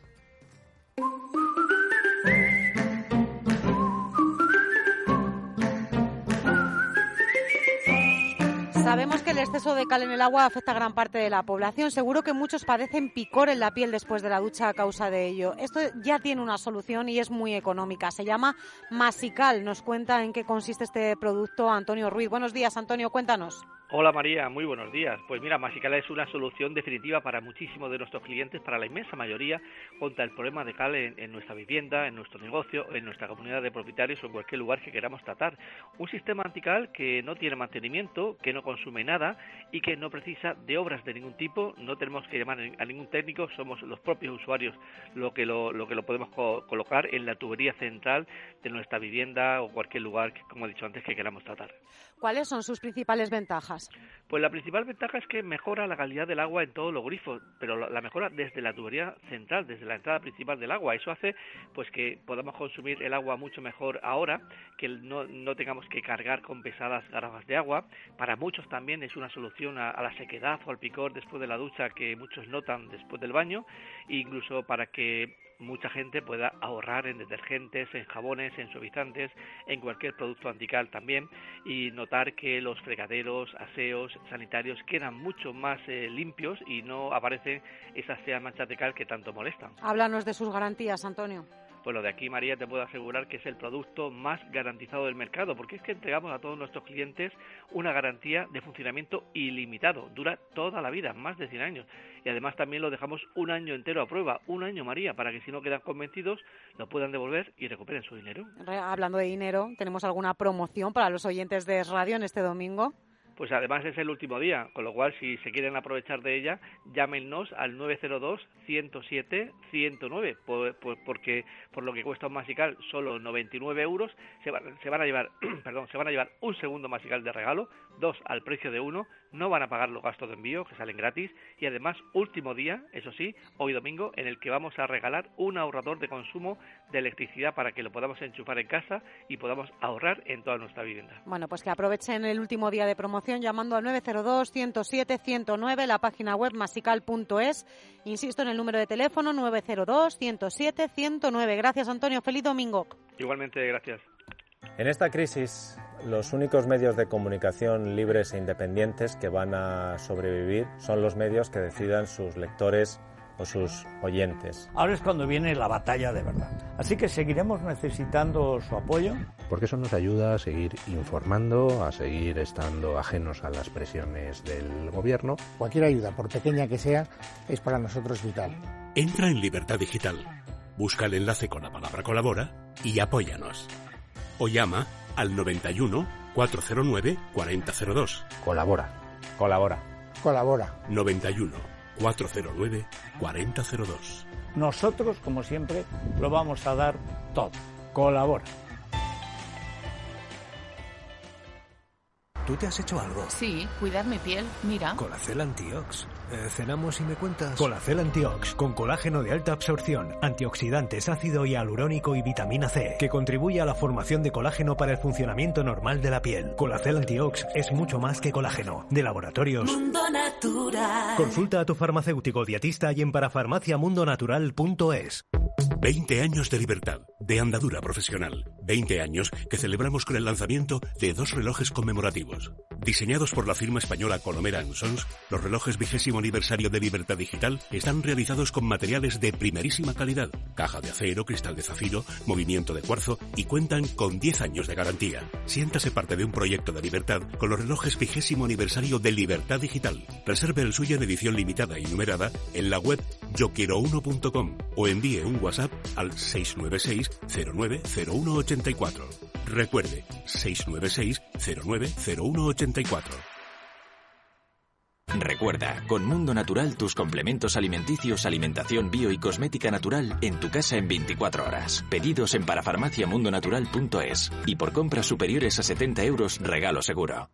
Sabemos que el exceso de cal en el agua afecta a gran parte de la población. Seguro que muchos padecen picor en la piel después de la ducha a causa de ello. Esto ya tiene una solución y es muy económica. Se llama Masical. Nos cuenta en qué consiste este producto Antonio Ruiz. Buenos días, Antonio, cuéntanos. Hola María, muy buenos días. Pues mira, Masical es una solución definitiva para muchísimos de nuestros clientes, para la inmensa mayoría, contra el problema de cal en nuestra vivienda, en nuestro negocio, en nuestra comunidad de propietarios o en cualquier lugar que queramos tratar. Un sistema antical que no tiene mantenimiento, que no consume nada y que no precisa de obras de ningún tipo. No tenemos que llamar a ningún técnico, somos los propios usuarios lo que lo podemos colocar en la tubería central de nuestra vivienda o cualquier lugar, como he dicho antes, que queramos tratar. ¿Cuáles son sus principales ventajas? Pues la principal ventaja es que mejora la calidad del agua en todos los grifos, pero la mejora desde la tubería central, desde la entrada principal del agua. Eso hace pues que podamos consumir el agua mucho mejor ahora, que no tengamos que cargar con pesadas garrafas de agua. Para muchos también es una solución a la sequedad o al picor después de la ducha que muchos notan después del baño, e incluso para que mucha gente pueda ahorrar en detergentes, en jabones, en suavizantes, en cualquier producto antical también, y notar que los fregaderos, aseos, sanitarios quedan mucho más limpios y no aparecen esas feas manchas de cal que tanto molestan. Háblanos de sus garantías, Antonio. Pues lo de aquí, María, te puedo asegurar que es el producto más garantizado del mercado, porque es que entregamos a todos nuestros clientes una garantía de funcionamiento ilimitado, dura toda la vida, más de 100 años, y además también lo dejamos un año entero a prueba, un año, María, para que si no quedan convencidos, lo puedan devolver y recuperen su dinero. Hablando de dinero, ¿tenemos alguna promoción para los oyentes de Radio en este domingo? Pues además es el último día, con lo cual si se quieren aprovechar de ella, llámenos al 902-107-109, porque por lo que cuesta un Masical solo 99 euros, se van a llevar un segundo Masical de regalo, 2 al precio de 1, no van a pagar los gastos de envío, que salen gratis, y además último día, eso sí, hoy domingo, en el que vamos a regalar un ahorrador de consumo de electricidad para que lo podamos enchufar en casa y podamos ahorrar en toda nuestra vivienda. Bueno, pues que aprovechen el último día de promoción llamando al 902-107-109, la página web masical.es. Insisto en el número de teléfono 902-107-109. Gracias, Antonio. Feliz domingo. Igualmente, gracias. En esta crisis, los únicos medios de comunicación libres e independientes que van a sobrevivir son los medios que decidan sus lectores o sus oyentes. Ahora es cuando viene la batalla de verdad. Así que seguiremos necesitando su apoyo. Porque eso nos ayuda a seguir informando, a seguir estando ajenos a las presiones del gobierno. Cualquier ayuda, por pequeña que sea, es para nosotros vital. Entra en Libertad Digital, busca el enlace con la palabra colabora y apóyanos. O llama al 91 409 4002. Colabora. 91 409 4002. Nosotros, como siempre, lo vamos a dar todo. Colabora. ¿Tú te has hecho algo? Sí, cuidar mi piel, mira. Colacel Antiox. ¿Cenamos y me cuentas? Colacel Antiox, con colágeno de alta absorción, antioxidantes, ácido hialurónico y vitamina C, que contribuye a la formación de colágeno para el funcionamiento normal de la piel. Colacel Antiox es mucho más que colágeno. De Laboratorios Mundo Natural. Consulta a tu farmacéutico dietista y en parafarmaciamundonatural.es. 20 años de libertad, de andadura profesional. 20 años que celebramos con el lanzamiento de 2 relojes conmemorativos. Diseñados por la firma española Colomera & Sons, los relojes 20º aniversario de Libertad Digital están realizados con materiales de primerísima calidad, caja de acero, cristal de zafiro, movimiento de cuarzo y cuentan con 10 años de garantía. Siéntase parte de un proyecto de libertad con los relojes 20º aniversario de Libertad Digital. Reserve el suyo en edición limitada y numerada en la web yoquiero1.com o envíe un WhatsApp al 696-090184. Recuerde, 696-090184. Recuerda, con Mundo Natural tus complementos alimenticios, alimentación bio y cosmética natural en tu casa en 24 horas. Pedidos en parafarmaciamundonatural.es y por compras superiores a 70 euros, regalo seguro.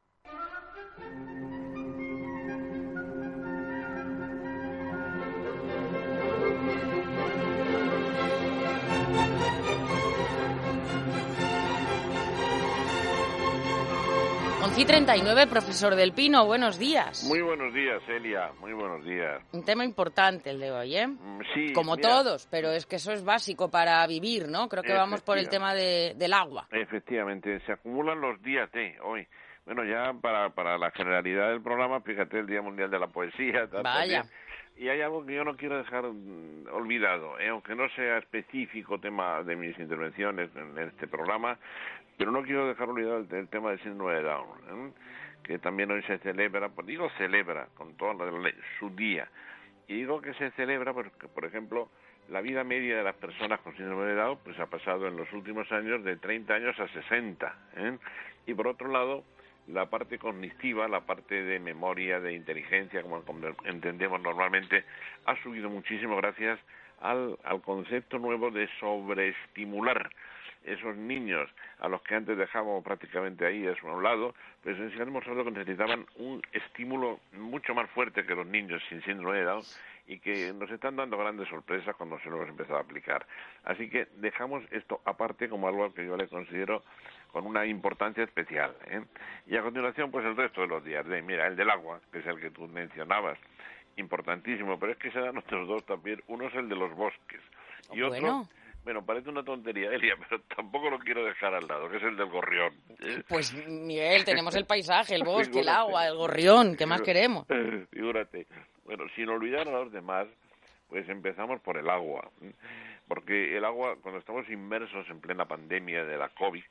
Y 39, profesor Del Pino, buenos días. Muy buenos días, Elia, muy buenos días. Un tema importante el de hoy, ¿eh? Sí. Como mira, todos, pero es que eso es básico para vivir, ¿no? Creo que vamos por el tema del agua. Efectivamente, se acumulan los días de hoy. Bueno, ya para la generalidad del programa, fíjate, el Día Mundial de la Poesía. Vaya. También. Y hay algo que yo no quiero dejar olvidado, aunque no sea específico tema de mis intervenciones en este programa, pero no quiero dejar olvidado el tema del síndrome de Down, que también hoy se celebra, pues digo celebra, con toda su día. Y digo que se celebra porque, por ejemplo, la vida media de las personas con síndrome de Down pues ha pasado en los últimos años de 30 años a 60. Y por otro lado, la parte cognitiva, la parte de memoria, de inteligencia, como entendemos normalmente, ha subido muchísimo gracias al concepto nuevo de sobreestimular esos niños a los que antes dejábamos prácticamente ahí a un lado, pues se han demostrado que necesitaban un estímulo mucho más fuerte que los niños sin síndrome de Down y que nos están dando grandes sorpresas cuando se lo hemos empezado a aplicar. Así que dejamos esto aparte como algo que yo le considero con una importancia especial, Y a continuación, pues el resto de los días. Mira, el del agua, que es el que tú mencionabas, importantísimo, pero es que se dan otros dos también. Uno es el de los bosques y otro, bueno, parece una tontería, Elia, pero tampoco lo quiero dejar al lado, que es el del gorrión. Pues, Miguel, tenemos el paisaje, el bosque, el agua, el gorrión, ¿qué más queremos? Figúrate. Bueno, sin olvidar a los demás, pues empezamos por el agua. Porque el agua, cuando estamos inmersos en plena pandemia de la COVID,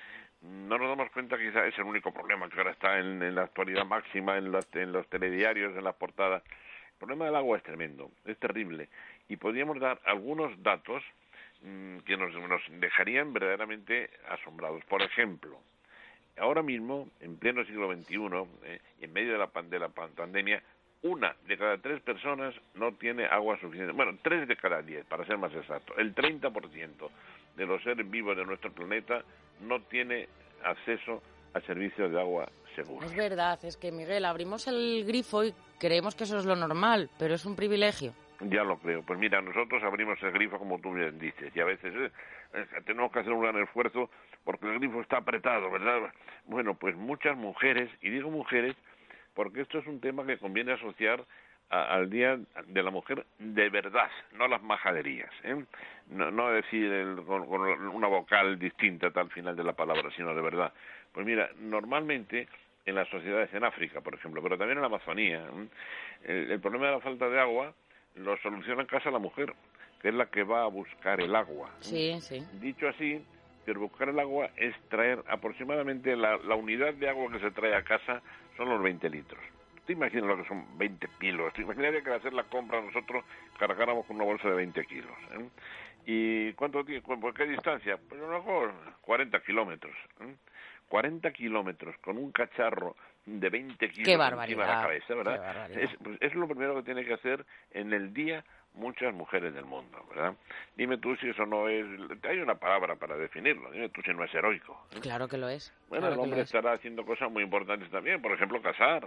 no nos damos cuenta que quizá es el único problema que ahora está en la actualidad máxima, en los telediarios, en las portadas. El problema del agua es tremendo, es terrible. Y podríamos dar algunos datos que nos dejarían verdaderamente asombrados. Por ejemplo, ahora mismo, en pleno siglo XXI, y en medio de la pandemia, 1 de cada 3 personas no tiene agua suficiente. Bueno, 3 de cada 10, para ser más exacto. El 30% de los seres vivos de nuestro planeta no tiene acceso a servicios de agua seguros. Es verdad, es que, Miguel, abrimos el grifo y creemos que eso es lo normal, pero es un privilegio. Ya lo creo. Pues mira, nosotros abrimos el grifo como tú bien dices, y a veces tenemos que hacer un gran esfuerzo porque el grifo está apretado, ¿verdad? Bueno, pues muchas mujeres, y digo mujeres porque esto es un tema que conviene asociar al Día de la Mujer de verdad, no las majaderías, no decir con una vocal distinta al final de la palabra, sino de verdad. Pues mira, normalmente en las sociedades en África, por ejemplo, pero también en la Amazonía, el problema de la falta de agua lo soluciona en casa la mujer, que es la que va a buscar el agua. Sí, sí. Dicho así, pero buscar el agua es traer aproximadamente la unidad de agua que se trae a casa son los 20 litros. ¿Te imaginas lo que son 20 kilos? ¿Te imaginarías que al hacer la compra nosotros cargáramos con una bolsa de 20 kilos? ¿Y cuánto tiempo? ¿Por qué distancia? Pues a lo mejor 40 kilómetros. 40 kilómetros con un cacharro de 20 kilos encima de la cabeza, ¿verdad? Es lo primero que tiene que hacer en el día muchas mujeres del mundo, ¿verdad? Dime tú si eso no es... Hay una palabra para definirlo, dime tú si no es heroico. Claro que lo es. Bueno, claro el hombre estará haciendo cosas muy importantes también, por ejemplo, casar,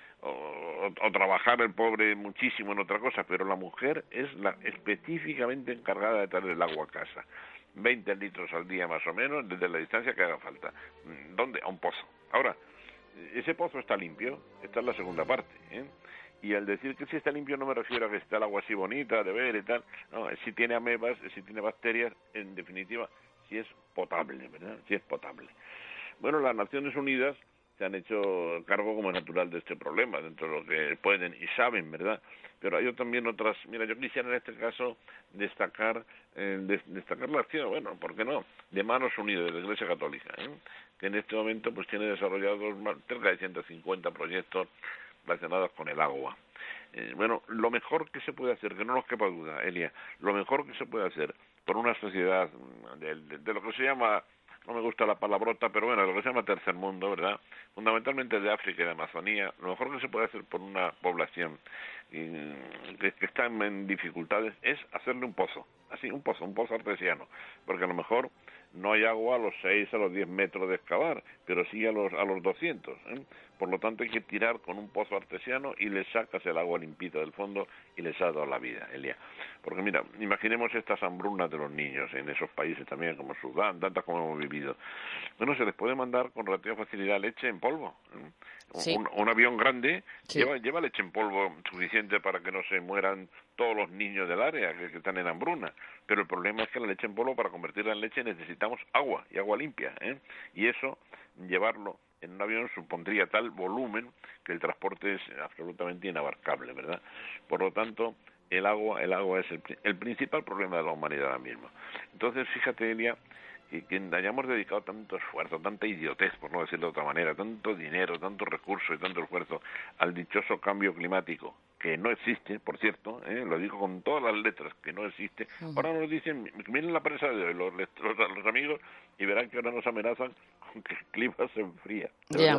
o trabajar el pobre muchísimo en otra cosa, pero la mujer es la específicamente encargada de traer el agua a casa. 20 litros al día más o menos, desde la distancia que haga falta. ¿Dónde? A un pozo. Ahora, ese pozo está limpio, esta es la segunda parte, Y al decir que si está limpio no me refiero a que está el agua así bonita, de ver y tal, no, si tiene amebas, si tiene bacterias, en definitiva, si es potable, ¿verdad? Si es potable. Bueno, las Naciones Unidas se han hecho cargo como natural de este problema, dentro de lo que pueden y saben, ¿verdad? Pero hay también otras... Mira, yo quisiera en este caso destacar la acción, bueno, ¿por qué no?, de Manos Unidas, de la Iglesia Católica, que en este momento pues tiene desarrollados cerca de 150 proyectos relacionados con el agua. Bueno, lo mejor que se puede hacer, que no nos quepa duda, Elia, lo mejor que se puede hacer por una sociedad de lo que se llama... No me gusta la palabrota, pero bueno, lo que se llama tercer mundo, ¿verdad? Fundamentalmente de África y de Amazonía, lo mejor que se puede hacer por una población que está en dificultades es hacerle un pozo, así, un pozo artesiano, porque a lo mejor no hay agua a los 6, a los 10 metros de excavar, pero sí a los 200, Por lo tanto hay que tirar con un pozo artesiano y le sacas el agua limpita del fondo y les ha dado la vida, Elia. Porque mira, imaginemos estas hambrunas de los niños en esos países también, como Sudán, tantas como hemos vivido. Bueno, se les puede mandar con relativa facilidad leche en polvo. Sí. Un avión grande lleva leche en polvo suficiente para que no se mueran todos los niños del área que están en hambruna. Pero el problema es que la leche en polvo, para convertirla en leche, necesitamos agua, y agua limpia, Y eso, llevarlo en un avión supondría tal volumen que el transporte es absolutamente inabarcable, ¿verdad? Por lo tanto, el agua es el principal problema de la humanidad ahora mismo. Entonces, fíjate, Elia, que hayamos dedicado tanto esfuerzo, tanta idiotez, por no decirlo de otra manera, tanto dinero, tanto recurso y tanto esfuerzo al dichoso cambio climático, que no existe, por cierto, lo digo con todas las letras, que no existe. Ahora nos dicen, miren la prensa de hoy, los amigos, y verán que ahora nos amenazan con que el clima se enfría.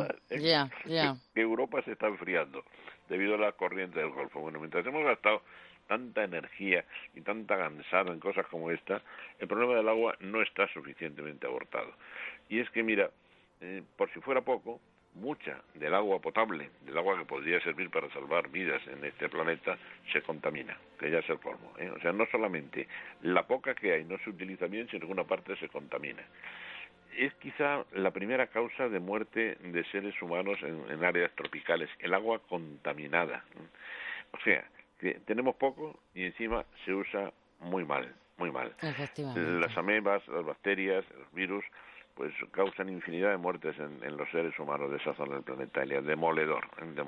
Que Europa se está enfriando debido a la corriente del Golfo. Bueno, mientras hemos gastado tanta energía y tanta gansada en cosas como esta, el problema del agua no está suficientemente abordado. Y es que, mira, por si fuera poco, mucha del agua potable, del agua que podría servir para salvar vidas en este planeta, se contamina, que ya es el colmo, ¿eh? O sea, no solamente la poca que hay no se utiliza bien, sino que una parte se contamina. Es quizá la primera causa de muerte de seres humanos en áreas tropicales, el agua contaminada. O sea, que tenemos poco y encima se usa muy mal, muy mal. Las amebas, las bacterias, los virus, pues causan infinidad de muertes en los seres humanos de esa zona del planeta, Elia, demoledor.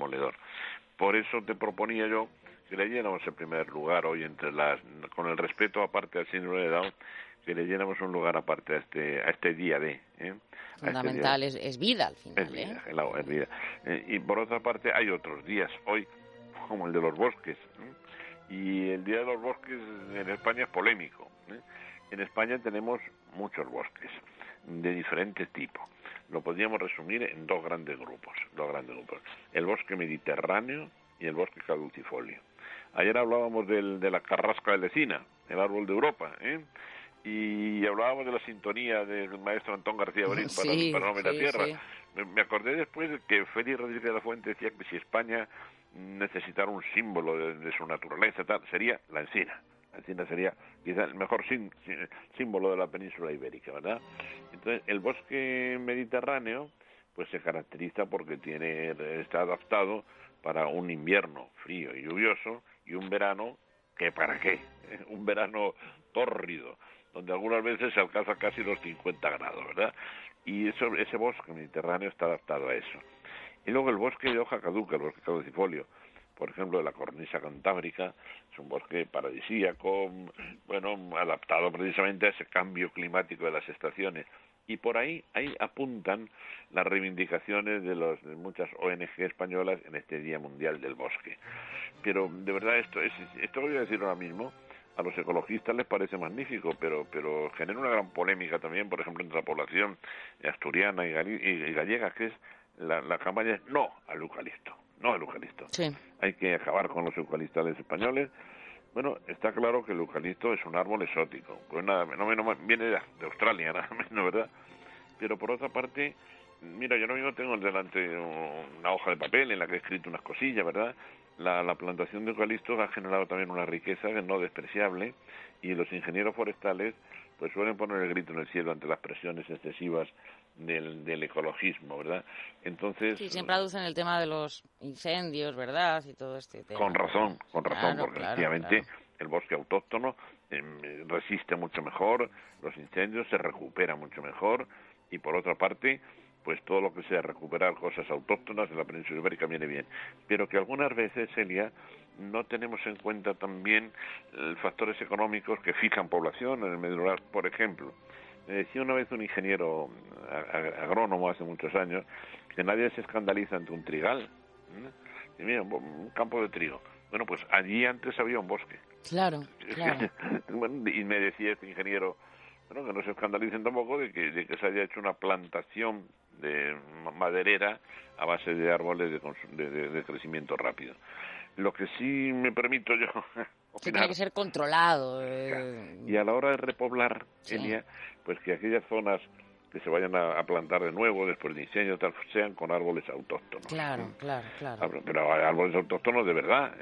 Por eso te proponía yo que leyéramos el primer lugar hoy con el respeto aparte al síndrome de Down, que le llenamos un lugar aparte a este día D. Fundamental, es vida al final. Es vida, el agua es vida. Y por otra parte hay otros días hoy, como el de los bosques. Y el Día de los Bosques en España es polémico. En España tenemos muchos bosques de diferentes tipos. Lo podríamos resumir en dos grandes grupos. El bosque mediterráneo y el bosque caducifolio. Ayer hablábamos de la carrasca de Lecina, el árbol de Europa, y hablábamos de la sintonía del maestro Antón García Abril para No Me la Tierra. Sí. Me acordé después de que Félix Rodríguez de la Fuente decía que si España necesitara un símbolo de su naturaleza, tal, sería la encina. La encina sería quizá el mejor símbolo de la península ibérica, ¿verdad? Entonces, el bosque mediterráneo pues se caracteriza porque está adaptado para un invierno frío y lluvioso y un verano que ¿para qué? Un verano tórrido, donde algunas veces se alcanza casi los 50 grados, ¿verdad? Y ese bosque mediterráneo está adaptado a eso. Y luego el bosque de hoja caduca, el bosque caducifolio, por ejemplo, de la cornisa cantábrica, es un bosque paradisíaco, adaptado precisamente a ese cambio climático de las estaciones. Y por ahí apuntan las reivindicaciones de muchas ONG españolas en este Día Mundial del Bosque. Pero de verdad esto lo voy a decir ahora mismo, a los ecologistas les parece magnífico, pero genera una gran polémica también, por ejemplo, entre la población asturiana y gallega, que es la campaña es no al eucalipto. Sí. Hay que acabar con los eucaliptales españoles. Bueno, está claro que el eucalipto es un árbol exótico, pues nada, viene de Australia, nada menos, ¿verdad? Pero por otra parte, mira, yo ahora mismo tengo delante una hoja de papel en la que he escrito unas cosillas, ¿verdad? La plantación de eucaliptos ha generado también una riqueza no despreciable, y los ingenieros forestales pues suelen poner el grito en el cielo ante las presiones excesivas del ecologismo, ¿verdad? Entonces, sí, siempre aducen el tema de los incendios, ¿verdad? Y todo este tema. Con razón, porque efectivamente el bosque autóctono resiste mucho mejor los incendios, se recupera mucho mejor, y por otra parte, pues todo lo que sea recuperar cosas autóctonas de la península ibérica viene bien. Pero que algunas veces, Elia, no tenemos en cuenta también factores económicos que fijan población en el medio rural. Por ejemplo, me decía una vez un ingeniero agrónomo hace muchos años que nadie se escandaliza ante un trigal. Y mira, un campo de trigo. Bueno, pues allí antes había un bosque. Claro. Y me decía este ingeniero, bueno, que no se escandalicen tampoco de que se haya hecho una plantación de maderera a base de árboles de crecimiento rápido. Lo que sí me permito yo que tiene que ser controlado. Y a la hora de repoblar, Elia, pues que aquellas zonas que se vayan a plantar de nuevo después de incendios tal sean con árboles autóctonos. Claro. Pero árboles autóctonos de verdad,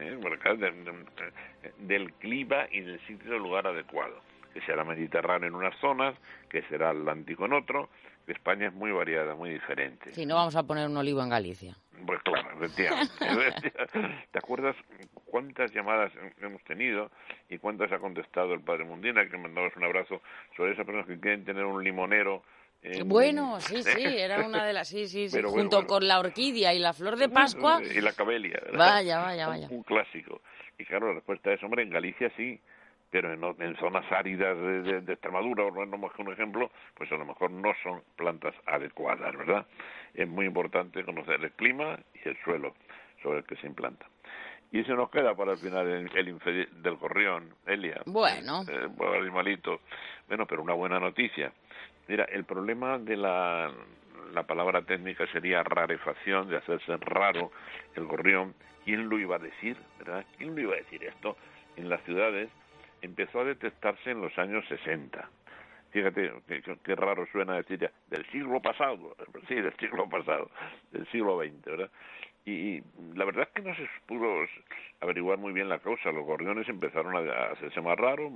del clima y del sitio del lugar adecuado, que será Mediterráneo en unas zonas, que será Atlántico en otro, que España es muy variada, muy diferente. Sí, no vamos a poner un olivo en Galicia. Pues claro, efectivamente. ¿Te acuerdas cuántas llamadas hemos tenido y cuántas ha contestado el padre Mundina, que mandamos un abrazo, sobre esas personas que quieren tener un limonero Bueno, sí, era una de las... Sí, pero junto con la orquídea y la flor de Pascua. Y la cabelia, ¿verdad? Vaya. Un clásico. Y claro, la respuesta es, hombre, en Galicia sí, pero en zonas áridas de Extremadura, por un ejemplo, pues a lo mejor no son plantas adecuadas, ¿verdad? Es muy importante conocer el clima y el suelo sobre el que se implanta. Y se nos queda para el final el infeliz del gorrión, Elia. Bueno. Buen animalito. Bueno, pero una buena noticia. Mira, el problema de la palabra técnica sería rarefacción, de hacerse raro el gorrión. ¿Quién lo iba a decir, verdad? ¿Quién lo iba a decir esto? En las ciudades empezó a detectarse en los años 60. Fíjate qué raro suena decir ya, del siglo pasado. Sí, del siglo pasado, del siglo XX, ¿verdad? Y la verdad es que no se pudo averiguar muy bien la causa. Los gorriones empezaron a hacerse más raros,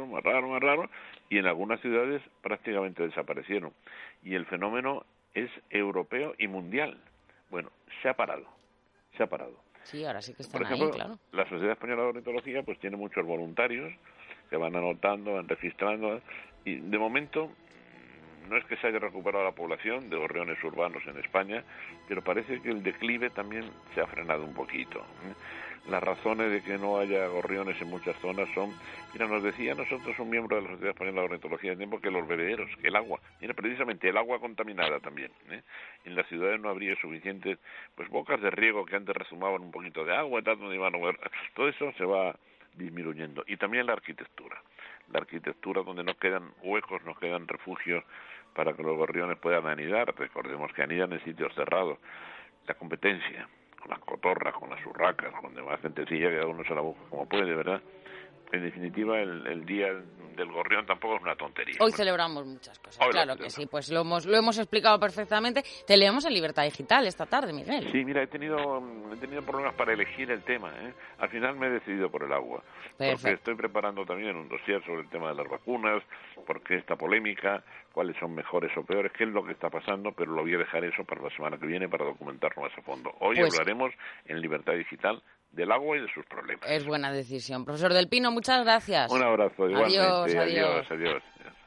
y en algunas ciudades prácticamente desaparecieron. Y el fenómeno es europeo y mundial. Bueno, se ha parado. Sí, ahora sí que están Por ejemplo, ahí, claro. La Sociedad Española de Ornitología pues tiene muchos voluntarios que van anotando, van registrando, y de momento no es que se haya recuperado la población de gorriones urbanos en España, pero parece que el declive también se ha frenado un poquito. Las razones de que no haya gorriones en muchas zonas son, mira, nos decía nosotros un miembro de la Sociedad Española de Ornitología de tiempo que los bebederos, que el agua, mira, precisamente el agua contaminada también, en las ciudades no habría suficientes pues bocas de riego que antes rezumaban un poquito de agua y tal, donde iban a ver, todo eso se va disminuyendo. Y también la arquitectura donde no quedan huecos, no quedan refugios para que los gorriones puedan anidar. Recordemos que anidan en sitios cerrados. La competencia con las cotorras, con las urracas, con demás gentecilla que cada uno se la busca como puede, ¿verdad? En definitiva, el día del gorrión tampoco es una tontería. Hoy celebramos muchas cosas, claro que sí, pues lo hemos explicado perfectamente. Te leemos en Libertad Digital esta tarde, Miguel. Sí, mira, he tenido problemas para elegir el tema, Al final me he decidido por el agua. Perfecto. Porque estoy preparando también un dossier sobre el tema de las vacunas, por qué esta polémica, cuáles son mejores o peores, qué es lo que está pasando, pero lo voy a dejar eso para la semana que viene para documentarlo más a fondo. Hoy hablaremos en Libertad Digital del agua y de sus problemas. Es buena decisión. Profesor Del Pino, muchas gracias. Un abrazo. Igualmente. Adiós.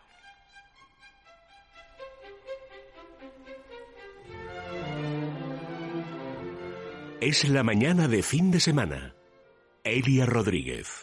Es la mañana de fin de semana. Elia Rodríguez.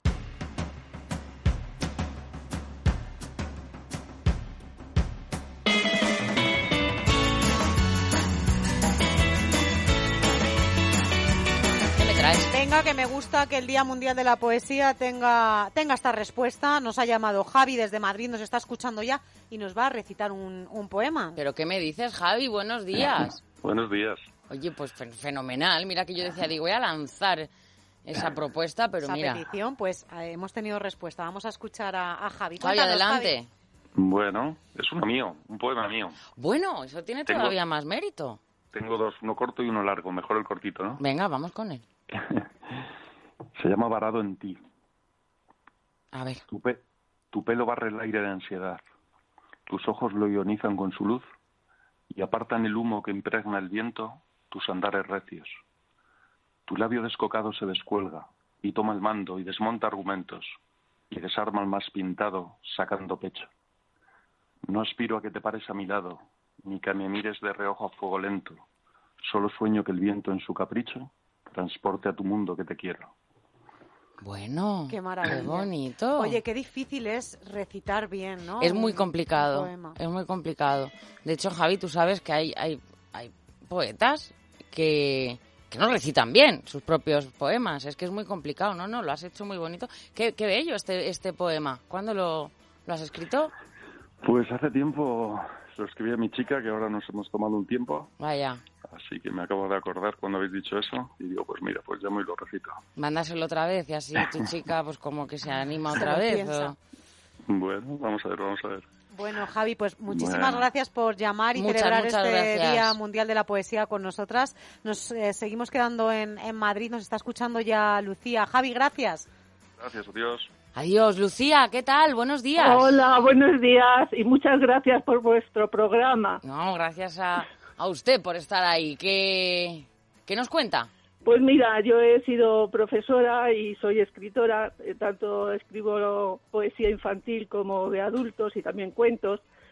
Venga, que me gusta que el Día Mundial de la Poesía tenga esta respuesta. Nos ha llamado Javi desde Madrid, nos está escuchando ya y nos va a recitar un poema. ¿Pero qué me dices, Javi? Buenos días. Buenos días. Oye, pues fenomenal. Mira que yo decía, voy a lanzar esa propuesta, pero esa mira. Esa petición, pues hemos tenido respuesta. Vamos a escuchar a Javi. Javi, adelante. Javi. Bueno, es un poema mío. Bueno, eso tiene todavía más mérito. Tengo dos, uno corto y uno largo. Mejor el cortito, ¿no? Venga, vamos con él. Se llama Varado en ti. A ver. Tu pelo barre el aire de ansiedad. Tus ojos lo ionizan con su luz y apartan el humo que impregna el viento tus andares recios. Tu labio descocado se descuelga y toma el mando y desmonta argumentos y desarma al más pintado sacando pecho. No aspiro a que te pares a mi lado ni que me mires de reojo a fuego lento. Solo sueño que el viento en su capricho transporte a tu mundo que te quiero. Bueno, qué maravilla. Qué bonito. Oye, qué difícil es recitar bien, ¿no? Es muy complicado, es muy complicado. De hecho, Javi, tú sabes que hay poetas que no recitan bien sus propios poemas. Es que es muy complicado, ¿no? Lo has hecho muy bonito. Qué bello este poema. ¿Cuándo lo has escrito? Pues hace tiempo lo escribí a mi chica, que ahora nos hemos tomado un tiempo. Vaya. Así que me acabo de acordar cuando habéis dicho eso y digo, pues mira, pues llamo y lo recito. Mándaselo otra vez y así tu chica pues como que se anima otra vez. Bueno, vamos a ver. Bueno, Javi, pues muchísimas gracias por llamar y celebrar este Día Mundial de la Poesía con nosotras. Nos seguimos quedando en Madrid, nos está escuchando ya Lucía. Javi, gracias. Gracias, adiós. Adiós, Lucía, ¿qué tal? Buenos días. Hola, buenos días y muchas gracias por vuestro programa. No, gracias a usted por estar ahí. ¿Qué nos cuenta? Pues mira, yo he sido profesora y soy escritora, tanto escribo poesía infantil como de adultos y también cuentos.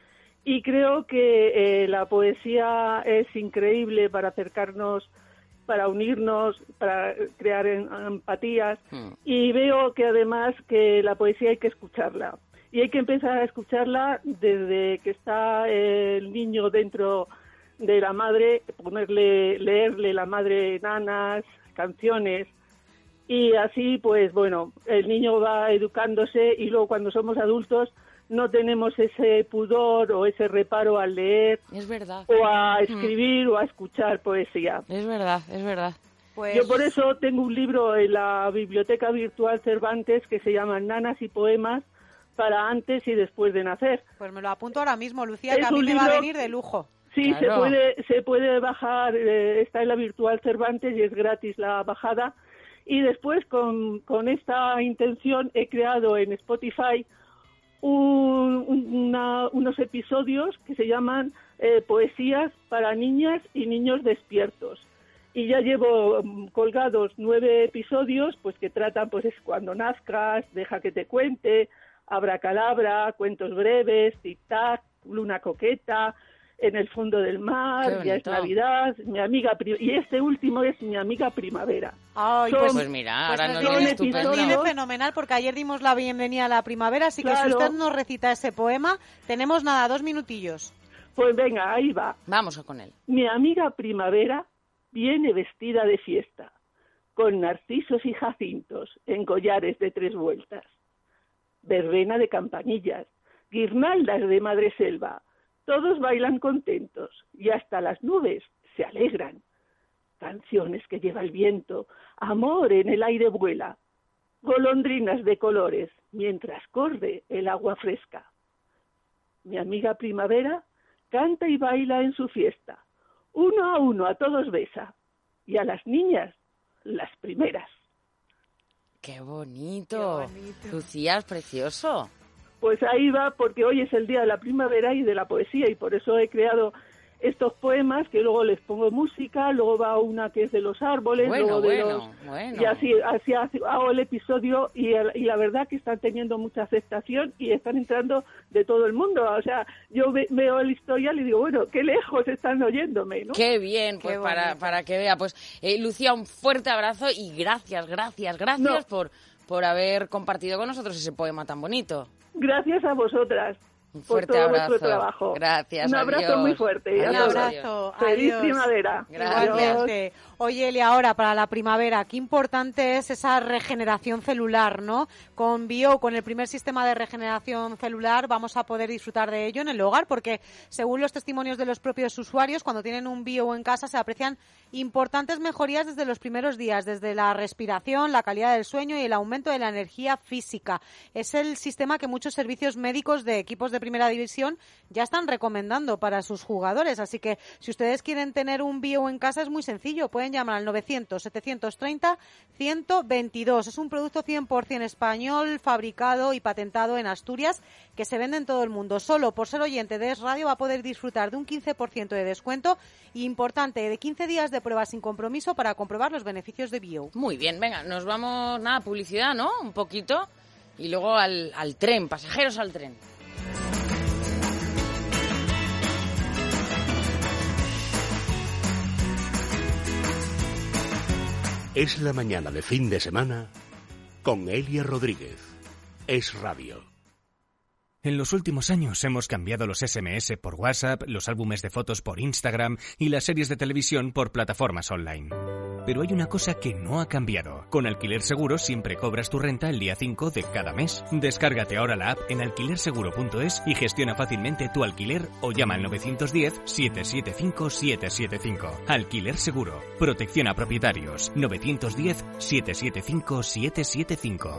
Y creo que la poesía es increíble para acercarnos, para unirnos, para crear empatías. Y veo que además que la poesía hay que escucharla. Y hay que empezar a escucharla desde que está el niño dentro de la madre, leerle la madre nanas, canciones. Y así, pues bueno, el niño va educándose y luego cuando somos adultos no tenemos ese pudor o ese reparo al leer. Es verdad. O a escribir o a escuchar poesía. Es verdad, es verdad. Pues... Yo por eso tengo un libro en la Biblioteca Virtual Cervantes que se llama Nanas y Poemas para antes y después de nacer. Pues me lo apunto ahora mismo, Lucía, que a mí me va a venir de lujo. Sí, claro. se puede bajar, está en la Virtual Cervantes y es gratis la bajada. Y después, con esta intención, he creado en Spotify unos episodios que se llaman Poesías para niñas y niños despiertos. Y ya llevo colgados 9 episodios, pues que tratan, pues es cuando nazcas, deja que te cuente, abracadabra, cuentos breves, tic-tac, luna coqueta, en el fondo del mar, ya es Navidad, mi amiga y este último es mi amiga primavera. Ay, pues mira, ahora nos viene estupendo. Nos viene fenomenal porque ayer dimos la bienvenida a la primavera, así que si usted nos recita ese poema, tenemos 2 minutillos. Pues venga, ahí va. Vamos con él. Mi amiga primavera viene vestida de fiesta, con narcisos y jacintos en collares de 3 vueltas, verbena de campanillas, guirnaldas de madreselva. Todos bailan contentos y hasta las nubes se alegran. Canciones que lleva el viento, amor en el aire vuela, golondrinas de colores mientras corre el agua fresca. Mi amiga primavera canta y baila en su fiesta, uno a uno a todos besa y a las niñas las primeras. ¡Qué bonito! Lucía, es precioso. Pues ahí va, porque hoy es el día de la primavera y de la poesía, y por eso he creado estos poemas que luego les pongo música, luego va una que es de los árboles, luego de los... Y así hago el episodio y la verdad que están teniendo mucha aceptación y están entrando de todo el mundo. O sea, yo veo el historial y digo, bueno, qué lejos están oyéndome, ¿no? Qué bien, pues para que vea. Pues Lucía, un fuerte abrazo y gracias por haber compartido con nosotros ese poema tan bonito. Gracias a vosotras por todo vuestro trabajo. Gracias. Un abrazo muy fuerte. Un abrazo. Feliz primavera. Gracias. Oye, Eli, ahora para la primavera, qué importante es esa regeneración celular, ¿no? Con Bio, con el primer sistema de regeneración celular, vamos a poder disfrutar de ello en el hogar, porque según los testimonios de los propios usuarios, cuando tienen un Bio en casa se aprecian importantes mejorías desde los primeros días, desde la respiración, la calidad del sueño y el aumento de la energía física. Es el sistema que muchos servicios médicos de equipos de primera división ya están recomendando para sus jugadores, así que si ustedes quieren tener un Bio en casa es muy sencillo, pueden llamar al 900-730-122. Es un producto 100% español, fabricado y patentado en Asturias, que se vende en todo el mundo. Solo por ser oyente de Es Radio va a poder disfrutar de un 15% de descuento y, importante, de 15 días de prueba sin compromiso para comprobar los beneficios de Bio. Muy bien, venga, nos vamos, publicidad, ¿no? Un poquito. Y luego al tren, pasajeros al tren. Es la mañana de fin de semana con Elia Rodríguez. Es Radio. En los últimos años hemos cambiado los SMS por WhatsApp, los álbumes de fotos por Instagram y las series de televisión por plataformas online. Pero hay una cosa que no ha cambiado. Con Alquiler Seguro siempre cobras tu renta el día 5 de cada mes. Descárgate ahora la app en alquilerseguro.es y gestiona fácilmente tu alquiler o llama al 910-775-775. Alquiler Seguro. Protección a propietarios. 910-775-775.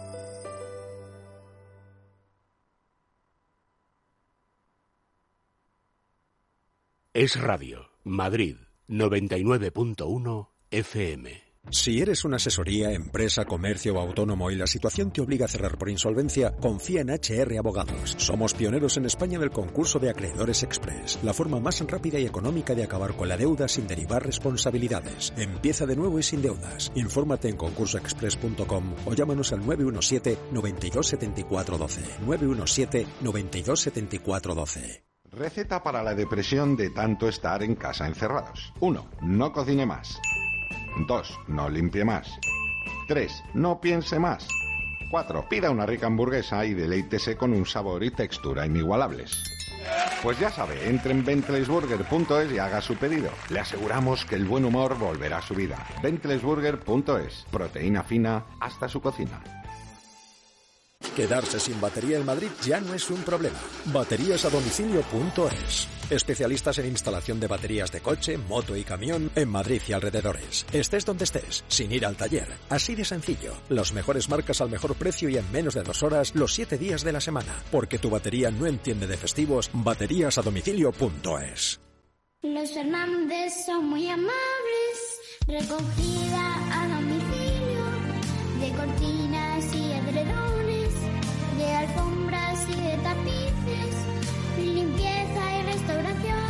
Es Radio, Madrid, 99.1 FM. Si eres una asesoría, empresa, comercio o autónomo y la situación te obliga a cerrar por insolvencia, confía en HR Abogados. Somos pioneros en España del concurso de acreedores express, la forma más rápida y económica de acabar con la deuda sin derivar responsabilidades. Empieza de nuevo y sin deudas. Infórmate en concursoexpress.com o llámanos al 917 92 74 12. 917 92 74 12. Receta para la depresión de tanto estar en casa encerrados. 1. No cocine más. 2. No limpie más. 3. No piense más. 4. Pida una rica hamburguesa y deleítese con un sabor y textura inigualables. Pues ya sabe, entre en bentleyburger.es y haga su pedido. Le aseguramos que el buen humor volverá a su vida. bentleyburger.es. Proteína fina hasta su cocina. Quedarse sin batería en Madrid ya no es un problema. Bateríasadomicilio.es. Especialistas en instalación de baterías de coche, moto y camión en Madrid y alrededores. Estés donde estés, sin ir al taller. Así de sencillo. Las mejores marcas al mejor precio y en menos de 2 horas, los 7 días de la semana. Porque tu batería no entiende de festivos. Bateríasadomicilio.es. Los Fernández son muy amables. Recogida a domicilio de cortinas y edredones, de alfombras y de tapices, limpieza y restauración.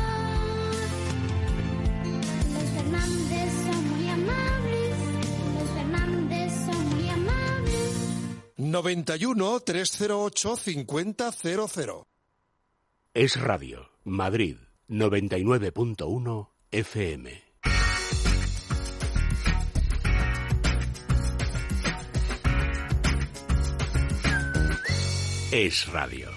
Los Fernández son muy amables. Los Fernández son muy amables. 91 308 5000. Es Radio, Madrid, 99.1 FM. Es Radio.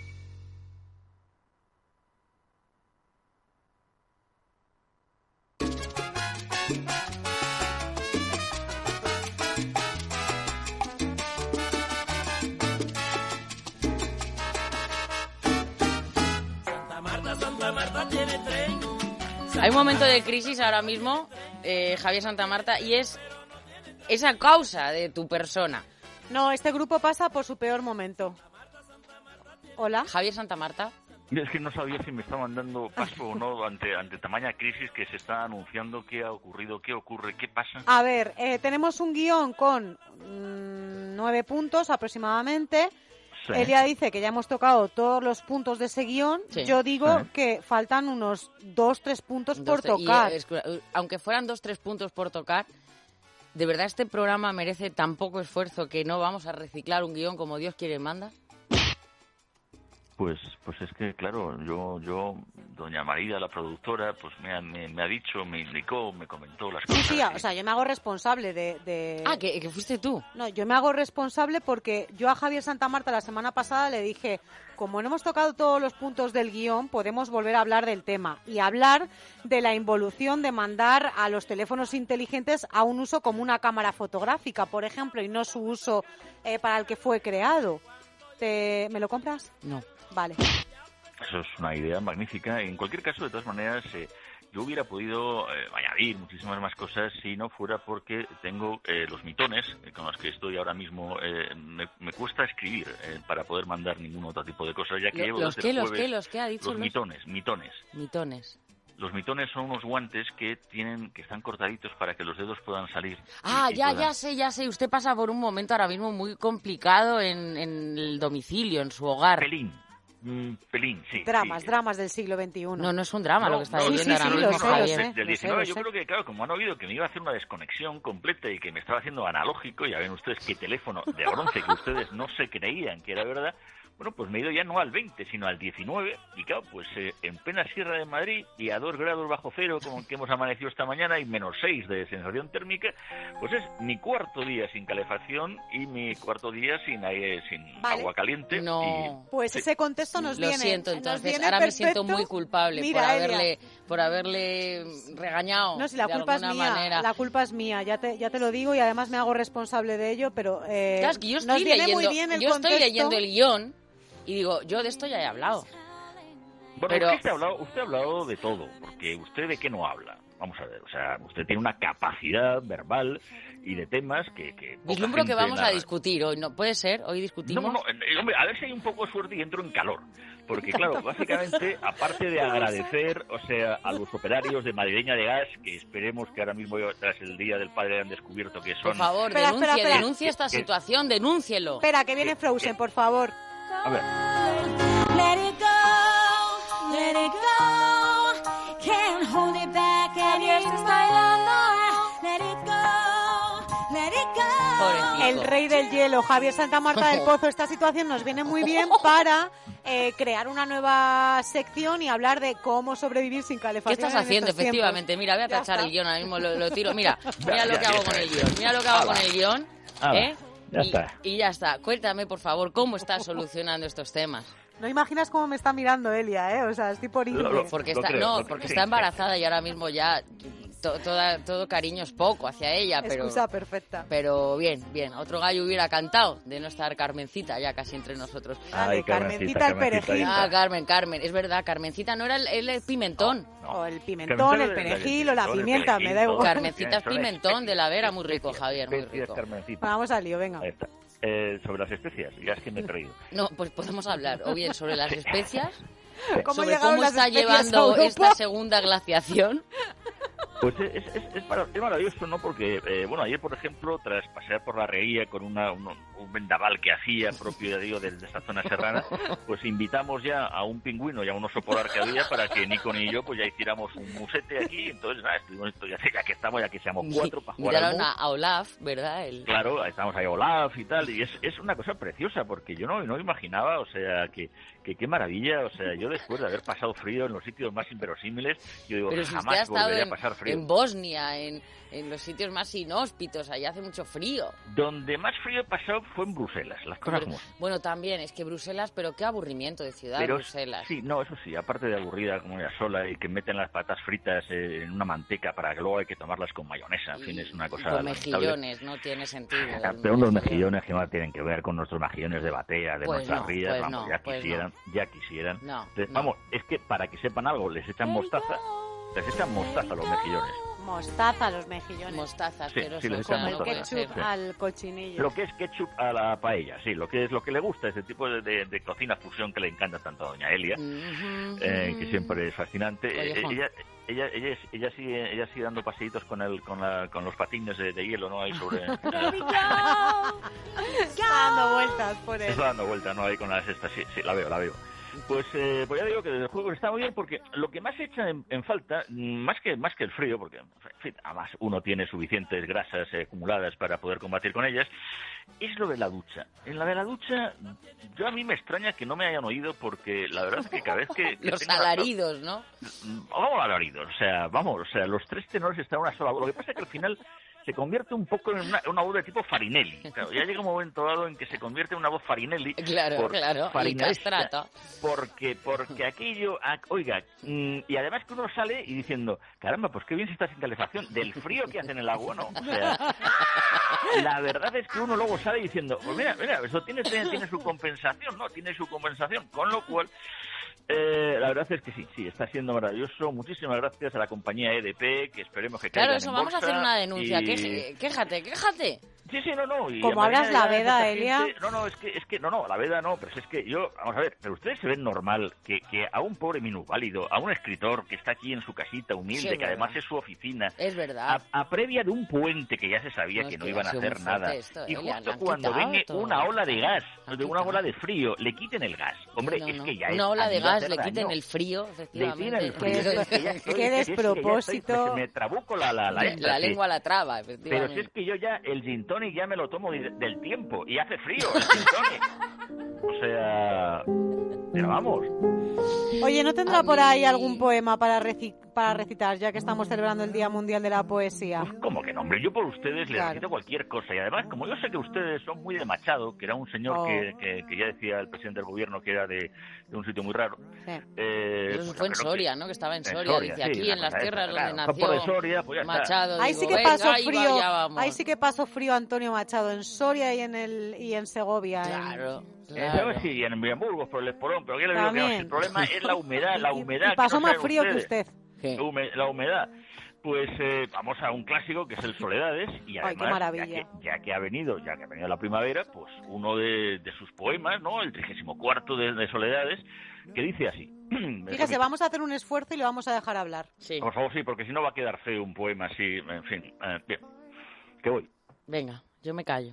Santa Marta tiene tren. Hay un momento de crisis ahora mismo, Javier Santamarta, y es esa causa de tu persona. No, este grupo pasa por su peor momento. Hola. Javier Santamarta. Es que no sabía si me estaban dando paso o no ante tamaña crisis que se está anunciando. ¿Qué ha ocurrido? ¿Qué ocurre? ¿Qué pasa? A ver, tenemos un guión con 9 puntos aproximadamente. Sí. Elia dice que ya hemos tocado todos los puntos de ese guión. Sí. Yo digo que faltan unos 2-3 puntos por tocar. Aunque fueran 2-3 puntos por tocar, ¿de verdad este programa merece tan poco esfuerzo que no vamos a reciclar un guión como Dios quiere y manda? Pues es que, claro, yo doña Marida, la productora, pues me ha dicho, me indicó, me comentó las cosas. Sí, o sea, yo me hago responsable de... Ah, que fuiste tú. No, yo me hago responsable porque yo a Javier Santamarta la semana pasada le dije, como no hemos tocado todos los puntos del guión, podemos volver a hablar del tema y hablar de la involución de mandar a los teléfonos inteligentes a un uso como una cámara fotográfica, por ejemplo, y no su uso para el que fue creado. ¿Me lo compras? No. Vale. Eso es una idea magnífica. En cualquier caso, de todas maneras, yo hubiera podido añadir muchísimas más cosas si no fuera porque tengo los mitones con los que estoy ahora mismo. Me cuesta escribir para poder mandar ningún otro tipo de cosas, ya que llevo ¿Los qué ha dicho? Los mitones. Mitones. Los mitones son unos guantes que están cortaditos para que los dedos puedan salir. Ya sé. Usted pasa por un momento ahora mismo muy complicado en el domicilio, en su hogar. Pelín, sí. Dramas del siglo XXI. No es un drama lo que está diciendo ahora mismo, lo Javier. Del 19, yo creo que, claro, como han oído que me iba a hacer una desconexión completa y que me estaba haciendo analógico, ya ven ustedes qué teléfono de bronce que ustedes no se creían que era verdad. Bueno, pues me he ido ya no al 20, sino al 19, y claro, pues en plena Sierra de Madrid y a 2 grados bajo cero, como que hemos amanecido esta mañana, y menos 6 de sensación térmica, pues es mi cuarto día sin calefacción y mi cuarto día sin agua caliente. No. Pues ese contexto nos viene. Lo siento, entonces, ahora me siento muy culpable. Mira, por haberle regañado. No, si la culpa es mía, la culpa es mía, ya te lo digo, y además me hago responsable de ello, pero claro, es que yo estoy leyendo el guión. Y digo, yo de esto ya he hablado. Bueno, pero... usted ha hablado de todo, porque usted de qué no habla. Vamos a ver, o sea, usted tiene una capacidad verbal y de temas que vislumbro que vamos a discutir hoy, ¿no? ¿Puede ser? ¿Hoy discutimos? No, hombre, a ver si hay un poco de suerte y entro en calor. Porque, claro, básicamente, aparte de agradecer, o sea, a los operarios de Madrileña de Gas, que esperemos que ahora mismo, tras el Día del Padre, hayan descubierto que son... Por favor, denuncie esta situación, denúncielo. Espera, que viene Frozen, por favor. A ver. Let it go, let it go. Can't hold it back anymore. Let it go, let it go. el rey del hielo, Javier Santamarta del Pozo. Esta situación nos viene muy bien para crear una nueva sección y hablar de cómo sobrevivir sin ¿Qué calefacción. estás haciendo? Efectivamente, mira, voy a tachar el guión, ahora mismo lo tiro. Mira lo que hago con el guión, mira lo que hago con el guión. Ya está. Y ya está. Cuéntame, por favor, ¿cómo estás solucionando estos temas? No imaginas cómo me está mirando Elia, ¿eh? O sea, estoy por irme. Porque está embarazada y ahora mismo ya todo cariño es poco hacia ella. Excusa perfecta. Pero bien. Otro gallo hubiera cantado de no estar Carmencita ya casi entre nosotros. Ay, Carmencita el perejil. Carmen. Es verdad, Carmencita no era el pimentón. O el pimentón, el perejil o la pimienta, me da igual. Carmencita es pimentón de la Vera, muy rico, Javier, muy rico. Vamos al lío, venga. Ahí está. Sobre las especias, ya es que me he perdido. No, pues podemos hablar o bien sobre las especias, sobre cómo está llevando esta segunda glaciación. Pues es maravilloso, ¿no? Porque, ayer, por ejemplo, tras pasear por la Reía con un vendaval que hacía propio, de esta zona serrana, pues invitamos ya a un pingüino y a un oso polar que había para que Nico y yo pues ya hiciéramos un musete aquí. Entonces, nada, estuvimos esto ya que estamos, ya que seamos 4 para jugar. Miraron a Olaf, ¿verdad? Claro, estamos ahí Olaf y tal, y es una cosa preciosa, porque yo no imaginaba, o sea, que qué maravilla, o sea, yo después de haber pasado frío en los sitios más inverosímiles, yo digo, pero si jamás volvería a pasar frío. En Bosnia, en los sitios más inhóspitos, allá hace mucho frío. Donde más frío he pasado fue en Bruselas, las cosas como son. Bueno, también, es que Bruselas, pero qué aburrimiento de ciudad, Bruselas. Sí, no, eso sí, aparte de aburrida como ella sola y que meten las patatas fritas en una manteca para que luego hay que tomarlas con mayonesa, en fin, es una cosa... Con mejillones, no tiene sentido. Pero unos mejillones que no tienen que ver con nuestros mejillones de batea, de nuestras rías, vamos, ya quisieran. No, entonces, vamos, es que para que sepan algo, les echan mostaza a los mejillones. Mostaza a los mejillones. Mostaza, pero sí, como el ketchup al cochinillo. Lo que es ketchup a la paella, sí, lo que le gusta, ese tipo de cocina fusión que le encanta tanto a doña Elia, que siempre es fascinante. Ella sigue dando paseitos con los patines de hielo, ¿no? Ahí sobre... Está dando vueltas por él. Está dando vueltas, ¿no? Ahí con las estas, sí, la veo. Pues ya digo que desde el juego está muy bien, porque lo que más echa en falta, más que el frío, porque en fin, además uno tiene suficientes grasas acumuladas para poder combatir con ellas, es lo de la ducha. En la de la ducha, yo a mí me extraña que no me hayan oído, porque la verdad es que cada vez que los alaridos, ¿no? Vamos alaridos, o sea, los 3 tenores están en una sola voz. Lo que pasa es que al final se convierte un poco en una voz de tipo Farinelli. Claro, ya llega un momento dado en que se convierte en una voz Farinelli. Claro, farinelista, porque aquello, oiga, y además que uno sale y diciendo, caramba, pues qué bien si está sin calefacción, del frío que hace en el agua, ¿no? O sea, la verdad es que uno luego sale diciendo, pues mira, eso tiene su compensación, ¿no? Tiene su compensación, con lo cual... la verdad es que sí, está siendo maravilloso. Muchísimas gracias a la compañía EDP, que esperemos que caigan en bolsa. Claro, eso, vamos a hacer una denuncia. Quéjate. Sí, no. Como hablas la veda, Elia. No, la veda no, pero es que yo, vamos a ver, pero ustedes se ven normal que a un pobre minusválido, a un escritor que está aquí en su casita humilde, que además es su oficina, es verdad, a previa de un puente que ya se sabía que no iban a hacer nada, y justo cuando venga una ola de gas, una ola de frío, le quiten el gas. Hombre, es que ya es... Una ola de gas, le quiten el frío, efectivamente. Qué despropósito. Se me trabuco la lengua a la traba, efectivamente. Pero si es que yo ya el gin tonic ya me lo tomo del tiempo y hace frío el gin tonic. O sea, pero vamos. Oye, ¿no tendrá por ahí algún poema para recitar, ya que estamos celebrando el Día Mundial de la Poesía? Pues ¿cómo que no, hombre? Yo por ustedes les recito cualquier cosa. Y además, como yo sé que ustedes son muy de Machado, que era un señor que ya decía el presidente del gobierno que era de un sitio muy raro. Sí. Eso fue en Soria, ¿no? Que estaba en Soria. Dice, aquí en las tierras donde nació Soria, pues Machado. Ahí sí que pasó frío. Ahí sí que pasó frío Antonio Machado, en Soria y en Segovia. Claro. Sí, y en Burgos por el Espolón, pero yo le digo que no, el problema es la humedad. Y pasó más frío que usted. La humedad. Pues vamos a un clásico que es el Soledades, y además, ya que ha venido la primavera, pues uno de sus poemas, ¿no? El 34 de Soledades, que dice así. Fíjese, vamos a hacer un esfuerzo y le vamos a dejar hablar. Sí. Por favor, sí, porque si no va a quedar feo un poema así, en fin. Bien, que voy. Venga, yo me callo.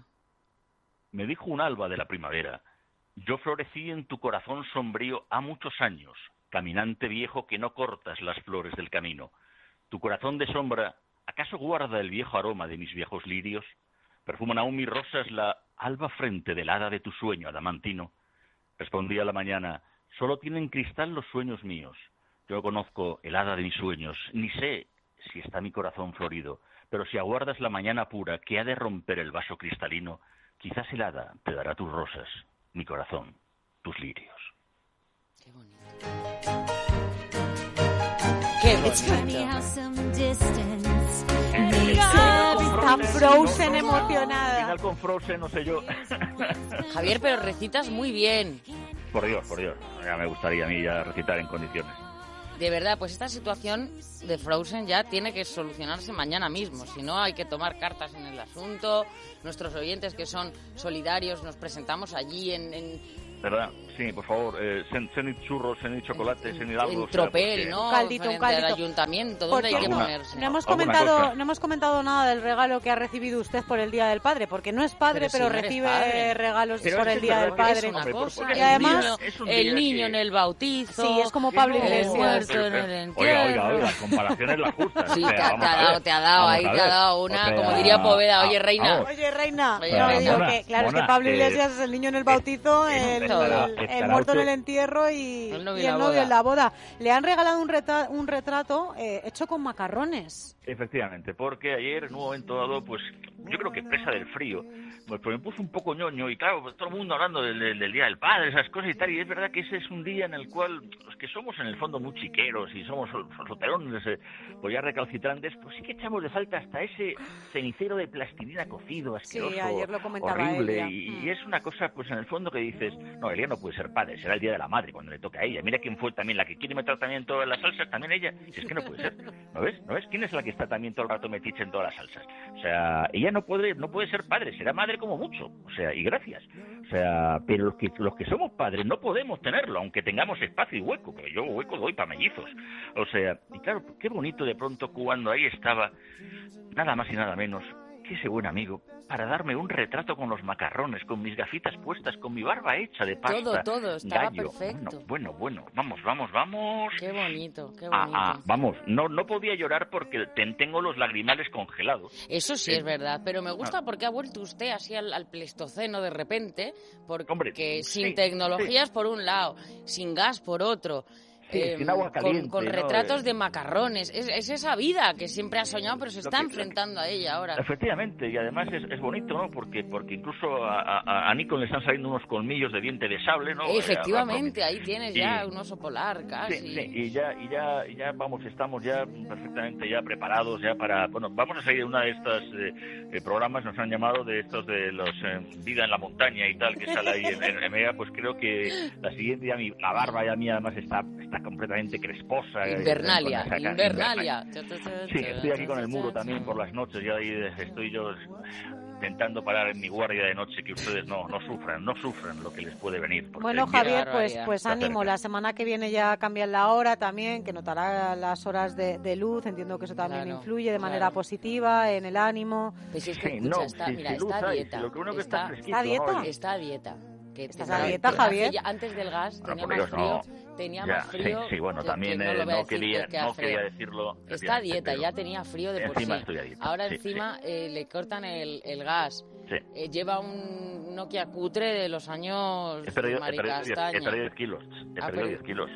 Me dijo un alba de la primavera: yo florecí en tu corazón sombrío ha muchos años, caminante viejo que no cortas las flores del camino. Tu corazón de sombra, ¿acaso guarda el viejo aroma de mis viejos lirios? Perfuman aún mis rosas la alba frente del hada de tu sueño, adamantino. Respondí a la mañana, solo tienen cristal los sueños míos. Yo conozco el hada de mis sueños, ni sé si está mi corazón florido, pero si aguardas la mañana pura que ha de romper el vaso cristalino, quizás el hada te dará tus rosas, mi corazón, tus lirios. Qué bonito. Qué Está Frozen emocionada. Al final con Frozen, no sé yo. Javier, pero recitas muy bien. Por Dios, ya me gustaría a mí ya recitar en condiciones. De verdad, pues esta situación de Frozen ya tiene que solucionarse mañana mismo. Si no, hay que tomar cartas en el asunto. Nuestros oyentes que son solidarios, nos presentamos allí en ¿verdad? Sí, por favor, send churros, send chocolate, send algo. En Tropel, ¿no? Un caldito. Del ayuntamiento, ¿dónde hay que ponerse? No hemos comentado nada del regalo que ha recibido usted por el Día del Padre, porque no es padre, pero recibe regalos por el Día del Padre. Y además, el niño en el bautizo. Sí, es como Pablo Iglesias. Oiga, comparaciones las justas. Sí, te ha dado una, como diría Poveda, oye, reina. Oye, reina. Claro, es que Pablo Iglesias es el niño en el bautizo, el muerto en el entierro y el novio en la boda. Le han regalado un retrato hecho con macarrones. Efectivamente, porque ayer en un momento dado, pues yo creo que presa del frío, pues me puso un poco ñoño y claro, pues, todo el mundo hablando del Día del Padre, esas cosas y tal, y es verdad que ese es un día en el cual los que somos en el fondo muy chiqueros y somos solterones, pues ya recalcitrantes, pues sí que echamos de falta hasta ese cenicero de plastilina cocido, asqueroso, sí, ayer lo comentaba horrible, ella. Y es una cosa, pues en el fondo que dices, no, el día no puede ser padre, será el Día de la Madre cuando le toca a ella. Mira quién fue también la que quiere meter también todas las salsas, también ella, si es que no puede ser, ¿no ves? ¿Quién es la que está también todo el rato metiche en todas las salsas? O sea, ella no puede ser padre, será madre como mucho, o sea, y gracias. O sea, pero los que somos padres no podemos tenerlo, aunque tengamos espacio y hueco, porque yo hueco doy para mellizos. O sea, y claro, qué bonito de pronto cuando ahí estaba, nada más y nada menos, que ese buen amigo, para darme un retrato con los macarrones, con mis gafitas puestas, con mi barba hecha de pasta. Todo, estaba gallo. perfecto. Bueno, vamos. Qué bonito. Vamos, no podía llorar porque tengo los lagrimales congelados. Eso sí es verdad, pero me gusta porque ha vuelto usted así al Pleistoceno de repente, porque sin tecnologías por un lado, sin gas por otro. Sin agua caliente, con retratos de macarrones. Es esa vida que siempre ha soñado, pero se está enfrentando a ella ahora. Efectivamente, y además es bonito, ¿no? Porque incluso a Nikon le están saliendo unos colmillos de diente de sable, ¿no? Efectivamente, ahí tienes ya un oso polar casi. Sí, y ya vamos, estamos ya perfectamente ya preparados ya para... Bueno, vamos a salir de una de estas programas, nos han llamado de estos de los Vida en la Montaña y tal, que sale ahí en Mega, pues creo que la siguiente ya la barba ya mía además está completamente cresposa. Invernalia. Sí, estoy aquí con el muro también por las noches, ya ahí estoy yo intentando parar en mi guardia de noche, que ustedes no sufran lo que les puede venir. Bueno, Javier, pues ánimo, la semana que viene ya cambian la hora también, que notará las horas de luz, entiendo que eso también influye de manera positiva en el ánimo. Pues es que, está a dieta. ¿Está a dieta. ¿Estás a dieta, Javier? Antes del gas tenía más frío. Sí, bueno, también no quería decirlo. Está a dieta, ya tenía frío de por sí. Estoy a dieta. Ahora encima le cortan el gas. Sí. Lleva un Nokia cutre de los años He perdido 10 kilos. ¿Ha perdido?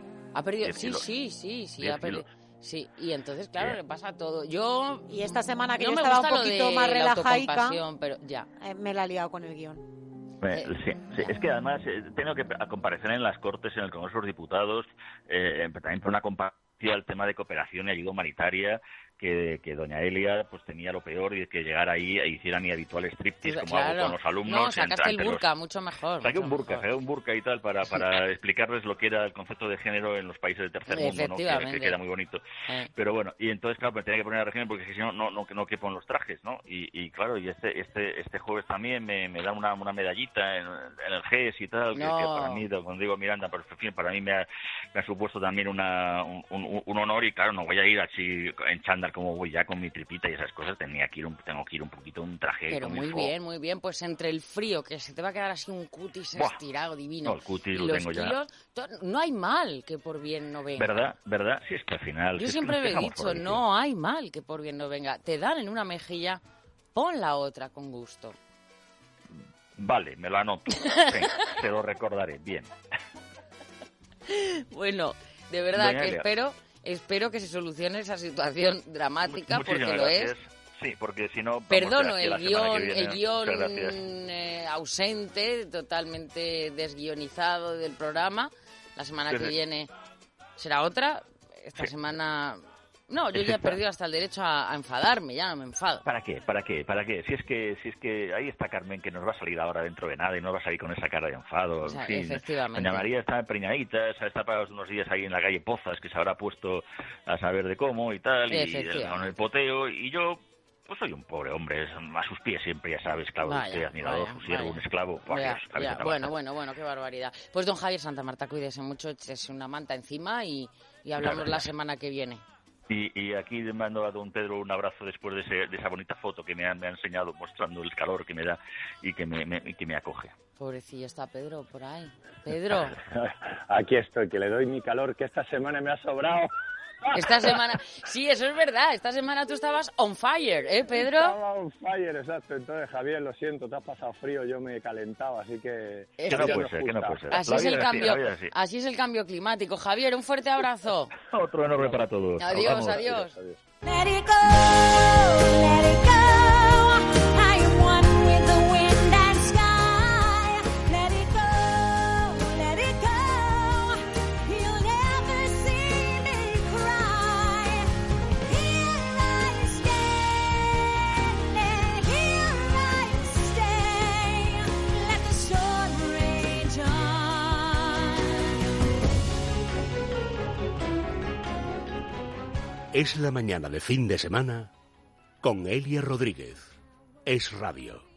Sí, ha perdido. Sí, y entonces, claro, le pasa todo. Y esta semana que yo estaba un poquito más relajaica, pero ya. Me la he liado con el guión. Sí, es que además tengo que comparecer en las Cortes, en el Congreso de los Diputados, también por una comparación al tema de cooperación y ayuda humanitaria, que doña Elia pues tenía lo peor y que llegara ahí e hiciera mi habitual striptease como hago con los alumnos. No, sacaste el burka, mucho mejor. Saqué un burka y tal para expliquarles lo que era el concepto de género en los países del tercer mundo, ¿no? Que queda muy bonito. Pero bueno, y entonces claro, me tenía que poner a régimen porque si no, no quepo en los trajes, ¿no? Y claro, y este jueves también me dan una medallita en el GES y tal, que para mí, cuando digo Miranda, pero en fin, para mí me ha supuesto también un honor y claro, no voy a ir así en chándal como voy ya con mi tripita y esas cosas, tengo que ir un poquito, un traje. Pero muy bien, pues entre el frío, que se te va a quedar así un cutis estirado divino, no, el cutis y lo los tengo kilos, no hay mal que por bien no venga. ¿Verdad? Sí, es que al final... Yo siempre lo he dicho, no hay mal que por bien no venga. Te dan en una mejilla Pon la otra con gusto. Vale, me lo anoto. Sí, se lo recordaré. Bien. Bueno, de verdad Doña que Elia. espero que se solucione esa situación dramática, porque Muchísimas lo gracias. es. Sí, porque si no... vamos Perdono de aquí a el la semana guión, que viene. el guión Muchas gracias. ausente, totalmente desguionizado del programa. La semana Sí, que sí. viene será otra. Esta semana... No, yo ya he perdido hasta el derecho a enfadarme, ya no me enfado. ¿Para qué? ¿Para qué? ¿Para qué? Si es que ahí está Carmen, que nos va a salir ahora dentro de nada y no va a salir con esa cara de enfado. O sea, En fin, efectivamente. Doña María está preñadita, se está pasando unos días ahí en la calle Pozas, que se habrá puesto a saber de cómo y tal, y Efectivamente. con el poteo, y yo... Pues soy un pobre hombre, a sus pies siempre, ya sabes, esclavo de Vaya, usted, admirador, vaya, su siervo, vaya. un esclavo. Por Ya, Dios, a ver ya. qué trabaja. Bueno, qué barbaridad. Pues don Javier Santamarta, cuídese mucho, échese una manta encima y hablamos la semana que viene. Y aquí le mando a don Pedro un abrazo después de esa bonita foto que me ha enseñado mostrando el calor que me da y que me acoge. Pobrecillo está Pedro por ahí. Pedro, Aquí estoy, que le doy mi calor, que esta semana me ha sobrado. esta semana... Sí, eso es verdad, esta semana tú estabas on fire, ¿eh, Pedro? Estaba on fire, exacto. Entonces, Javier, lo siento, te has pasado frío, yo me he calentado, así que... Que no ya puede nos ser, que no gusta. puede ser. Así La es el vida es así, cambio, la vida es así. así es el cambio climático. Javier, un fuerte abrazo. Otro enorme para todos. Adiós, Vamos. adiós. Let it go, let it go. I am one with the wind and sky. Let it go, let it go. You'll never see me cry. Here I stand, here I stay. Let the storm rage on. Es la mañana de fin de semana con Elia Rodríguez. Es Radio.